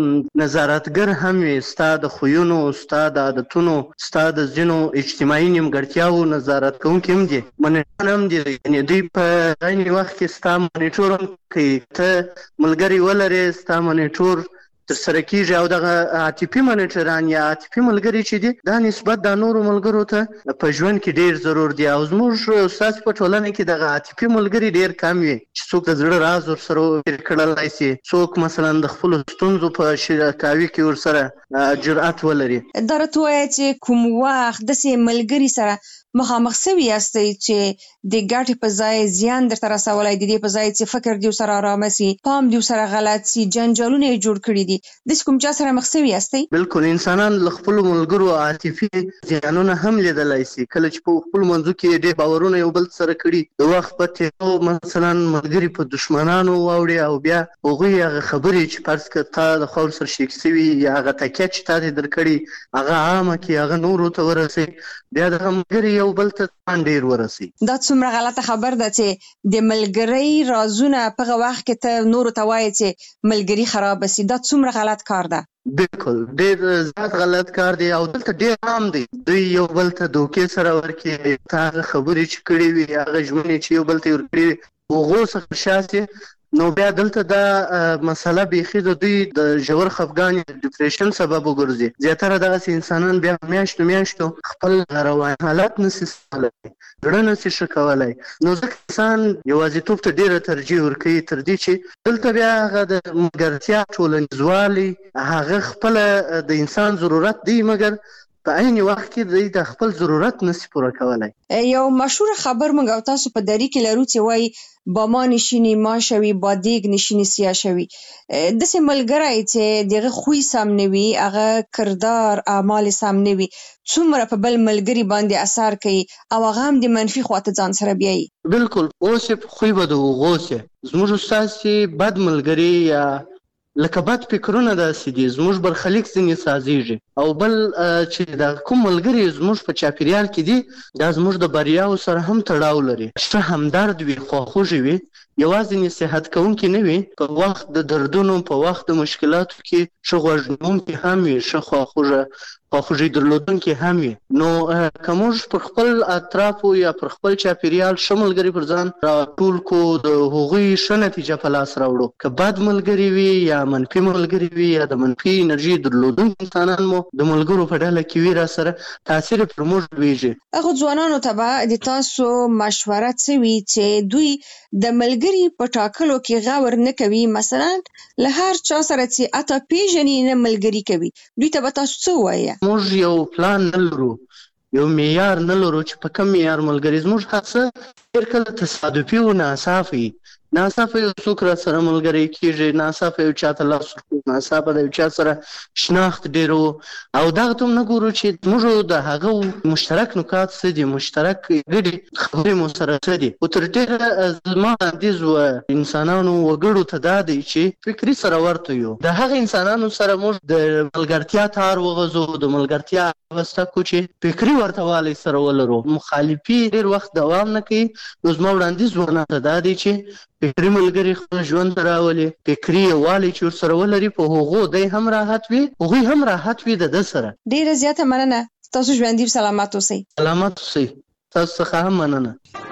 نظارتګر هم وي، ستا د خویونو، ستا د عادتونو، ستا د ځینو اجتماعي نیمګړتیاوو نظارت کوونکي هم دي، منیټوران هم دي. یعنې دوی په عین وخت کې ستا منیټور هم کوي. ته ملګري ولرې، ستا منیټور ترسره کیږي. او دغه عاطفي منیټوران یا عاطفي ملګري چې دي، دا نسبت د نورو ملګرو ته په ژوند کې ډیر ضرور دي. او زموږ ستاسو په ټولنه کې دغه عاطفي ملګري ډیر کم وي چې څوک د زړه راز ورسره وکړلای شي، څوک مثلا د خپل ستونزو په شریکاوي کې ورسره جرأت ولري. دا راته وایي چې کوم وخت داسې ملګري سره مخامخ سوي یاستئ چې د ګټې په ځای زیان درته رسولی دی، د په ځای چې فکر دې ورسره ارامه سي، پام دې ورسره غلط سي، جنجالونه یې جوړ کړي دي، داسې کوم چا سره مخ سوي یاستئ؟ بالکل. انسانان له خپلو ملګرو عاطفي زیانونه هم لیدلی سي. کله چې په خپلو منځو کې ډېر باورونه یو بل سره کړي، د وخت په تېرو مثلا ملګري په دښمنانو واوړي، او بیا هغوی هغه خبرې چې فرض کړه تا د خوا ورسره شریک سوي، یا هغه تکیه چې تا دې درکړي هغه عامه کړي، هغه نورو ته ورسوي، بیا دغه ملګري یو بل ته ډیر ورسي. دا څومره غلطه خبر ده چې د ملګرۍ رازونه په هغه وخت کې ته نورو ته وایې چې ملګري خراب سي. دا څومره غلط کار ده. بالکل ډیر زیات غلط کار دی، او دلته ډیر عام دی. دوی یو بل ته دوکې سره ورکړي، هغه خبرې چې کړې وي، هغه ژمنې چې یو بل ته ورکړي وي، هغو څخه شاسي. نو بیا دلته دا مسله بیخي د دوی د ژور خفګان یا ډیپریشن سبب وګرځي. زیاتره دغسې انسانان بیا میاشتو میاشتو خپل رواني حالت نسي سمولی، زړه نسي ښه کولی. نو ځکه انسان یوازیتوب ته ډېره ترجیح ورکوي تر دې چې دلته بیا هغه د ملګرتیا ټولنیزوالی هغه خپله د انسان ضرورت دی، مګر په عین وخت کې دوی د خپل ضرورت نسي پوره کولی. یو مشهور خبر موږ او تاسو په دری کې لرو چې وایي با ما نشینی ما شوي، با دیگ نشینی سیاه شوي. داسې ملګری چې دغه خوی سم نه وي، هغه کردار اعمال سم نه وي، څومره په بل ملګري باندې اثر کوي، او هغه هم د منفي خواته ځان سره بیایي. بالکل. اوس خوی به د هغو سي، زموږ ستاسې بد ملګري یا لکه بد فکرونه داسې دي، زموږ برخلیک ځینې سازیږي. او بل چې د کوم ملګري زموږ په چاپیریال کې دي، دا زموږ د بریاو سره هم تړاو لري. ښه همدرد وي، خواخوږي وي، یوازې نصیحت کوونکي نه وي، په وخت د دردونو، په وخت د مشکلاتو کې ښه غوږ نیونکي هم وي، ښه خواخوږه خواخوږي درلودونکي هم وي. نو که موږ پر خپل اطرافو یا پر خپل چاپیریال ښه ملګري پر ځان راټول کړو، د هغوی ښه نتیجه په لاس راوړو. که بد ملګري وي یا منفي ملګري وي یا د منفي انرژي درلودونکي انسانان مو د ملګرو په ډله کې وي راسره، تاثیر پر موږ لویږي. هغو ځوانانو ته به د تاسو مشوره څه وي چې دوی د ملګري په ټاکلو کې غور نه کوي؟ مثلا له هر چا سره چې اته پیژني نه ملګري کوي، دوی ته به تاسو څه ووایه؟ موږ یو پلان نه لرو، یو معیار نه لرو چې په کوم معیار ملګري. زموږ هر څه ډېر کله تصادفي او ناڅاپي، ناڅاپه یو څوک را سره ملګری کېږي، ناڅاپه یو چا ته لاس ورکوو، ناڅاپه د یو چا سره شناخت ډېر و، او دغه ته هم نه ګورو چې موږ د هغه مشترک نکات څه دي، مشترک ګډې خبرې مو سره څه دي. خو تر ډېره زما وړاندیز و انسانانو وګړو ته دا دی چې فکري سره ورته یو، د هغه انسانانو سره موږ د ملګرتیا تار وغځو، د ملګرتیا واسطه کو چې فکري ورته والی سره ولرو. مخالفي ډېر وخت دوام نه کوي. نو زما وړاندیز ورنه ته دا دی چې فکري ملګري خپل ژوند ته راولي، فکري یووالی چې ورسره ولري، په هغو دی هم راحت وي، هغوی هم راحت وي د ده سره. ډېره زیاته مننه. تاسو ژوندي سلامت اوسئ. سلامت اوسئ. تاسو څخه هم مننه.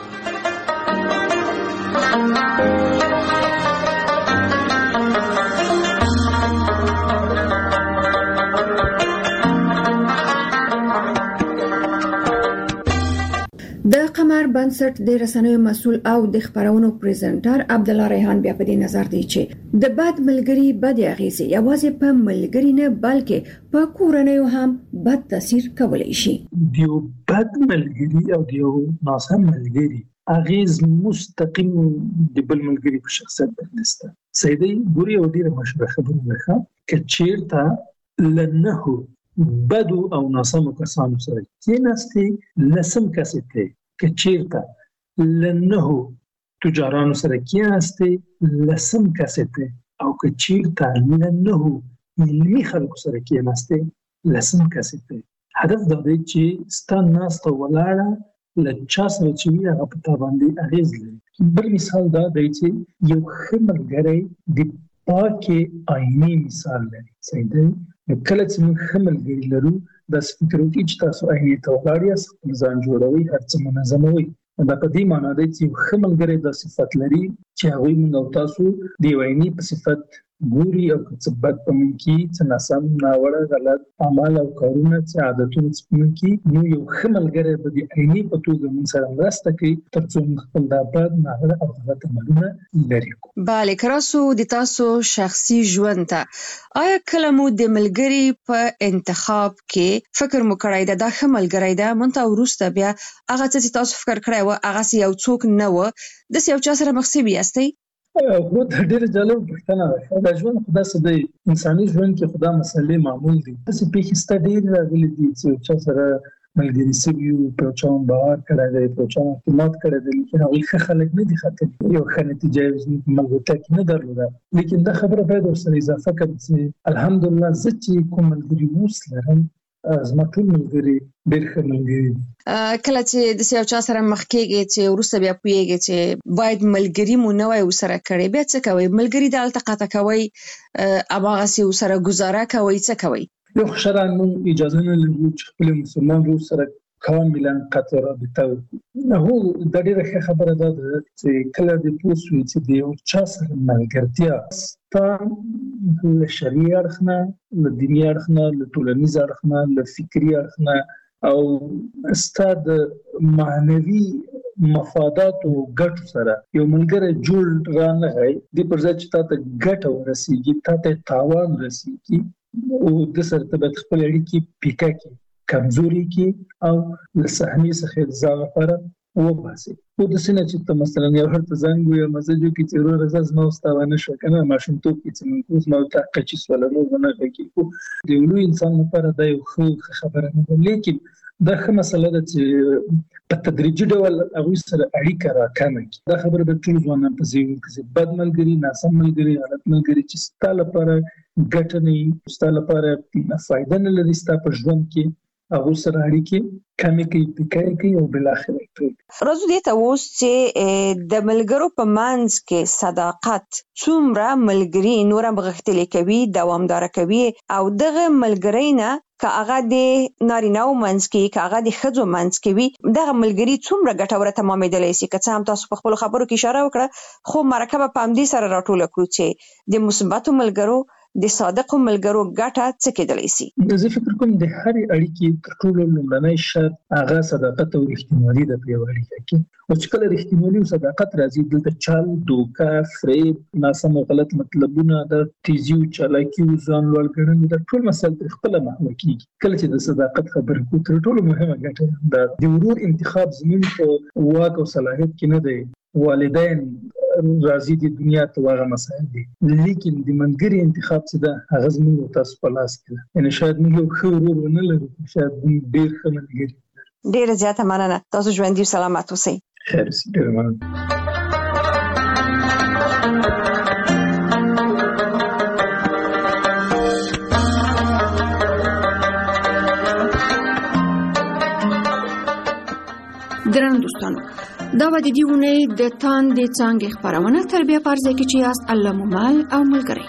د قمر بنسټ د رسنیو مسؤل او د خبرونو پریزنټر عبدالله ریحان بیا په دې نظر دی چې د بد ملګری بد اغیزه یوازې په ملګری نه بلکې په کورنیو هم بد تاثیر کولی شي. دیو بد ملګری او دیو ناسم ملګری اغیز مستقیم د بل ملګری په شخصیت باندې سته. سیدی ګوري او ډیره مشهور خبره ده چې چیرته لنهو بدو او ناسمو کسانو سره کېناستې لسم کسې ته که چیرته لنهو تجارانو سره کېناستې لسم کسې ته او که چیرته لنهو علمي خلکو سره کېناستې لسم کسې ته هدف دا دی چې ستا ناسته ولاړه له چا سره چې وي هغه په تا باندې اغېز لري. بل مثال دا دی چې یو ښه ملګری د پاکې آینې مثال لري. صحیح دی. نو کله چې موږ ښه ملګري لرو داسې فکر وکړئ چې تاسو آینې ته ولاړ یاست، خپل ځان جوړوئ، هر څه منظموئ. دا په دې معنا دی چې یو ښه ملګری دا صفت لري چې هغوی موږ او تاسو د یو آینې په صفت ګوري او که څه بد په موږ کې څه ناسم ناوړه غلط اعمال او کارونه څه عادتونه څه په موږ کې، نو یو ښه ملګری به د آینې په توګه موږ سره مرسته کوي تر څو موږ خپل دا بد ناوړه او غلط عملونه لرې کړو. بله کراسو د تاسو شخصي ژوند ته آیا کله مو د ملګري په انتخاب کې فکر مو کړی ده دا ښه ملګری ده منته وروسته بیا هغه څه چې تاسو فکر کړی و هغه یو څوک نه و داسې یو چا سره مخ شوي یاستئ؟ خو دا ډېره جالبه پوښتنه ده. دا ژوند خو داسې دی، انساني ژوند کې خو دا مسلې معمول دي. داسې پېښې سته ډېرې راغلي دي چې یو چا سره ملګري شوي وو، په یو چا باور کړی دی، په یو چا اعتماد کړی دی، لیکن هغوی ښه خلک نه دي ختلي، یو ښه نتیجه یې زموږ په ملګرتیا کې نه درلوده. لیکن دا خبره باید ورسره اضافه کړم چې الحمدلله زه چې کوم ملګري اوس لرم زما ټول ملګري ډېر ښه ملګري دي. کله چې د یو چا سره مخ کېږئ چې وروسته بیا پوهېږئ چې باید ملګري مو نه وای ورسره کړی، بیا څه کوئ؟ ملګري دلته قطع کوئ، هماغسې ورسره ګزاره کوئ، څه کوئ؟ یو شرعاً موږ اجازه نه لرو چې خپل مسلمان ورور سره کاملا قطع رابطه وکړو. هو دا ډېره ښه خبره دا ده چې کله دې پوه شوې چې د یو چا سره ملګرتیا ستا له شرعي اړخ نه، له دیني اړخ نه، له ټولنیز اړخ نه، له فکري اړخ نه او ستا د معنوي مفاداتو ګټو سره یو ملګری جوړ رانغی، دې پر ځای چې تا ته ګټه ورسېږي، تا ته تاوان رسېږي او د سره ته باید خپل اړیکې پیکه کړي، کمزوري کې او له صحنې څخه د ځان لپاره وباسي. خو داسې نه چې ته مثلا یو هر ته زنګ ووایې مسج وکړي چې وروره زه زما اوس تا ونه شوه که نه ماشومتوب کې چې موږ اوس ما ورته قچي سوله نور به نه غږېږي. خو د یو لوی انسان لپاره دا یو ښه خبره نه ده، لیکن دا ښه مسله ده چې په تدریجي ډول هغوی سره اړیکه راکمه کړي. دا خبره د ټولو ځوانانو په ذهن کې چې بد ملګري، ناسم ملګري، غلط ملګري چې ستا لپاره ګټه نه وي، ستا لپاره فایده نه لري ستا په ژوند کې، هغو سره اړیکې کمې کوي، پیکه کوي او بالاخره یې پرېږدي. راځو دې ته اوس چې د ملګرو په منځ کې صداقت څومره ملګري نور هم غښتلي کوي، دوامداره کوي او دغه ملګري نه که هغه د نارینه‌و منځ کې که هغه د ښځو منځ کې وي دغه ملګري څومره ګټوره تمامېدلی شي. که څه هم تاسو په خپلو خبرو کې اشاره وکړه، خو مرکه به په همدې سره راټوله کړو چې د مثبتو ملګرو د صادقو ملګرو ګټه څه کېدلی شي؟ زه فکر کوم د هرې اړیکې تر ټولو لومړنی شرط هغه صداقت او رښتینولي ده په یوه اړیکه کې. او چې کله رښتینولي او صداقت راځي دلته چل، دوکه، فریب، ناسم او غلط مطلبونه، د تیزي او چالاکي او ځان لوړ ګڼل دا ټول مسایل ترې خپله محوه کېږي. کله چې د صداقت خبرې کوو تر ټولو مهمه ګټه دا د ورور انتخاب زموږ په واک او صلاحیت کې نه دی، والدین راځي د دنیا ته هغه مسایل دي، لیکن د ملګري انتخاب چې ده هغه زموږ تاسو په لاس کې ده. یعنې شاید موږ یو ښه ورور ونه لرو، شاید موږ ډېر ښه ملګري لرو. ډېره زیاته مننه، تاسو ژوندي او سلامت اوسئ. خیر اوسئ، ډېره مننه. درنو دوستانو، دا و د دې اونۍ د تاندې څانګې خپرونه تر بیا په هر ځای کې چې یاست الله مو مل او ملګری.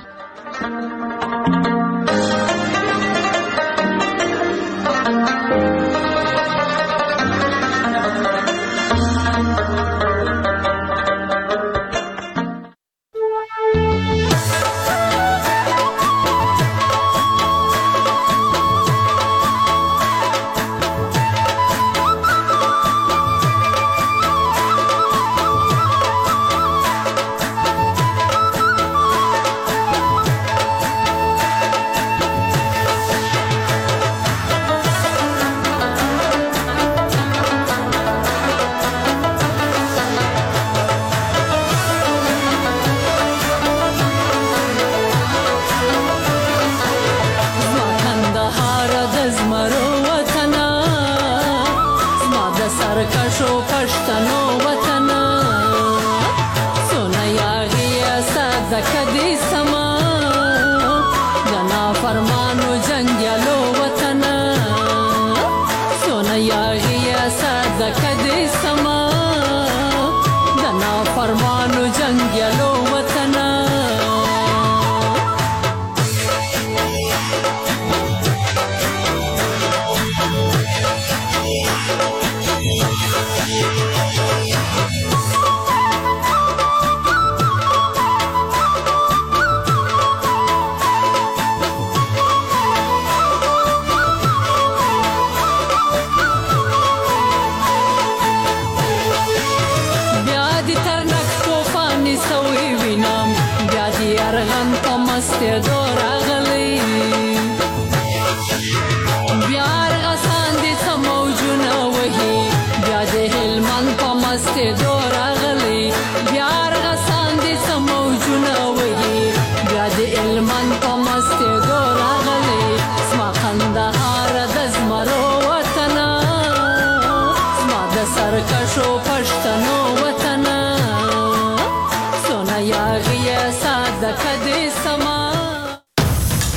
بیار غسان دي سموجونه وهي بیا د هلمند په مسته دور غلي بیار غسان دي سموجونه وهي بیا د هلمند په مسته دور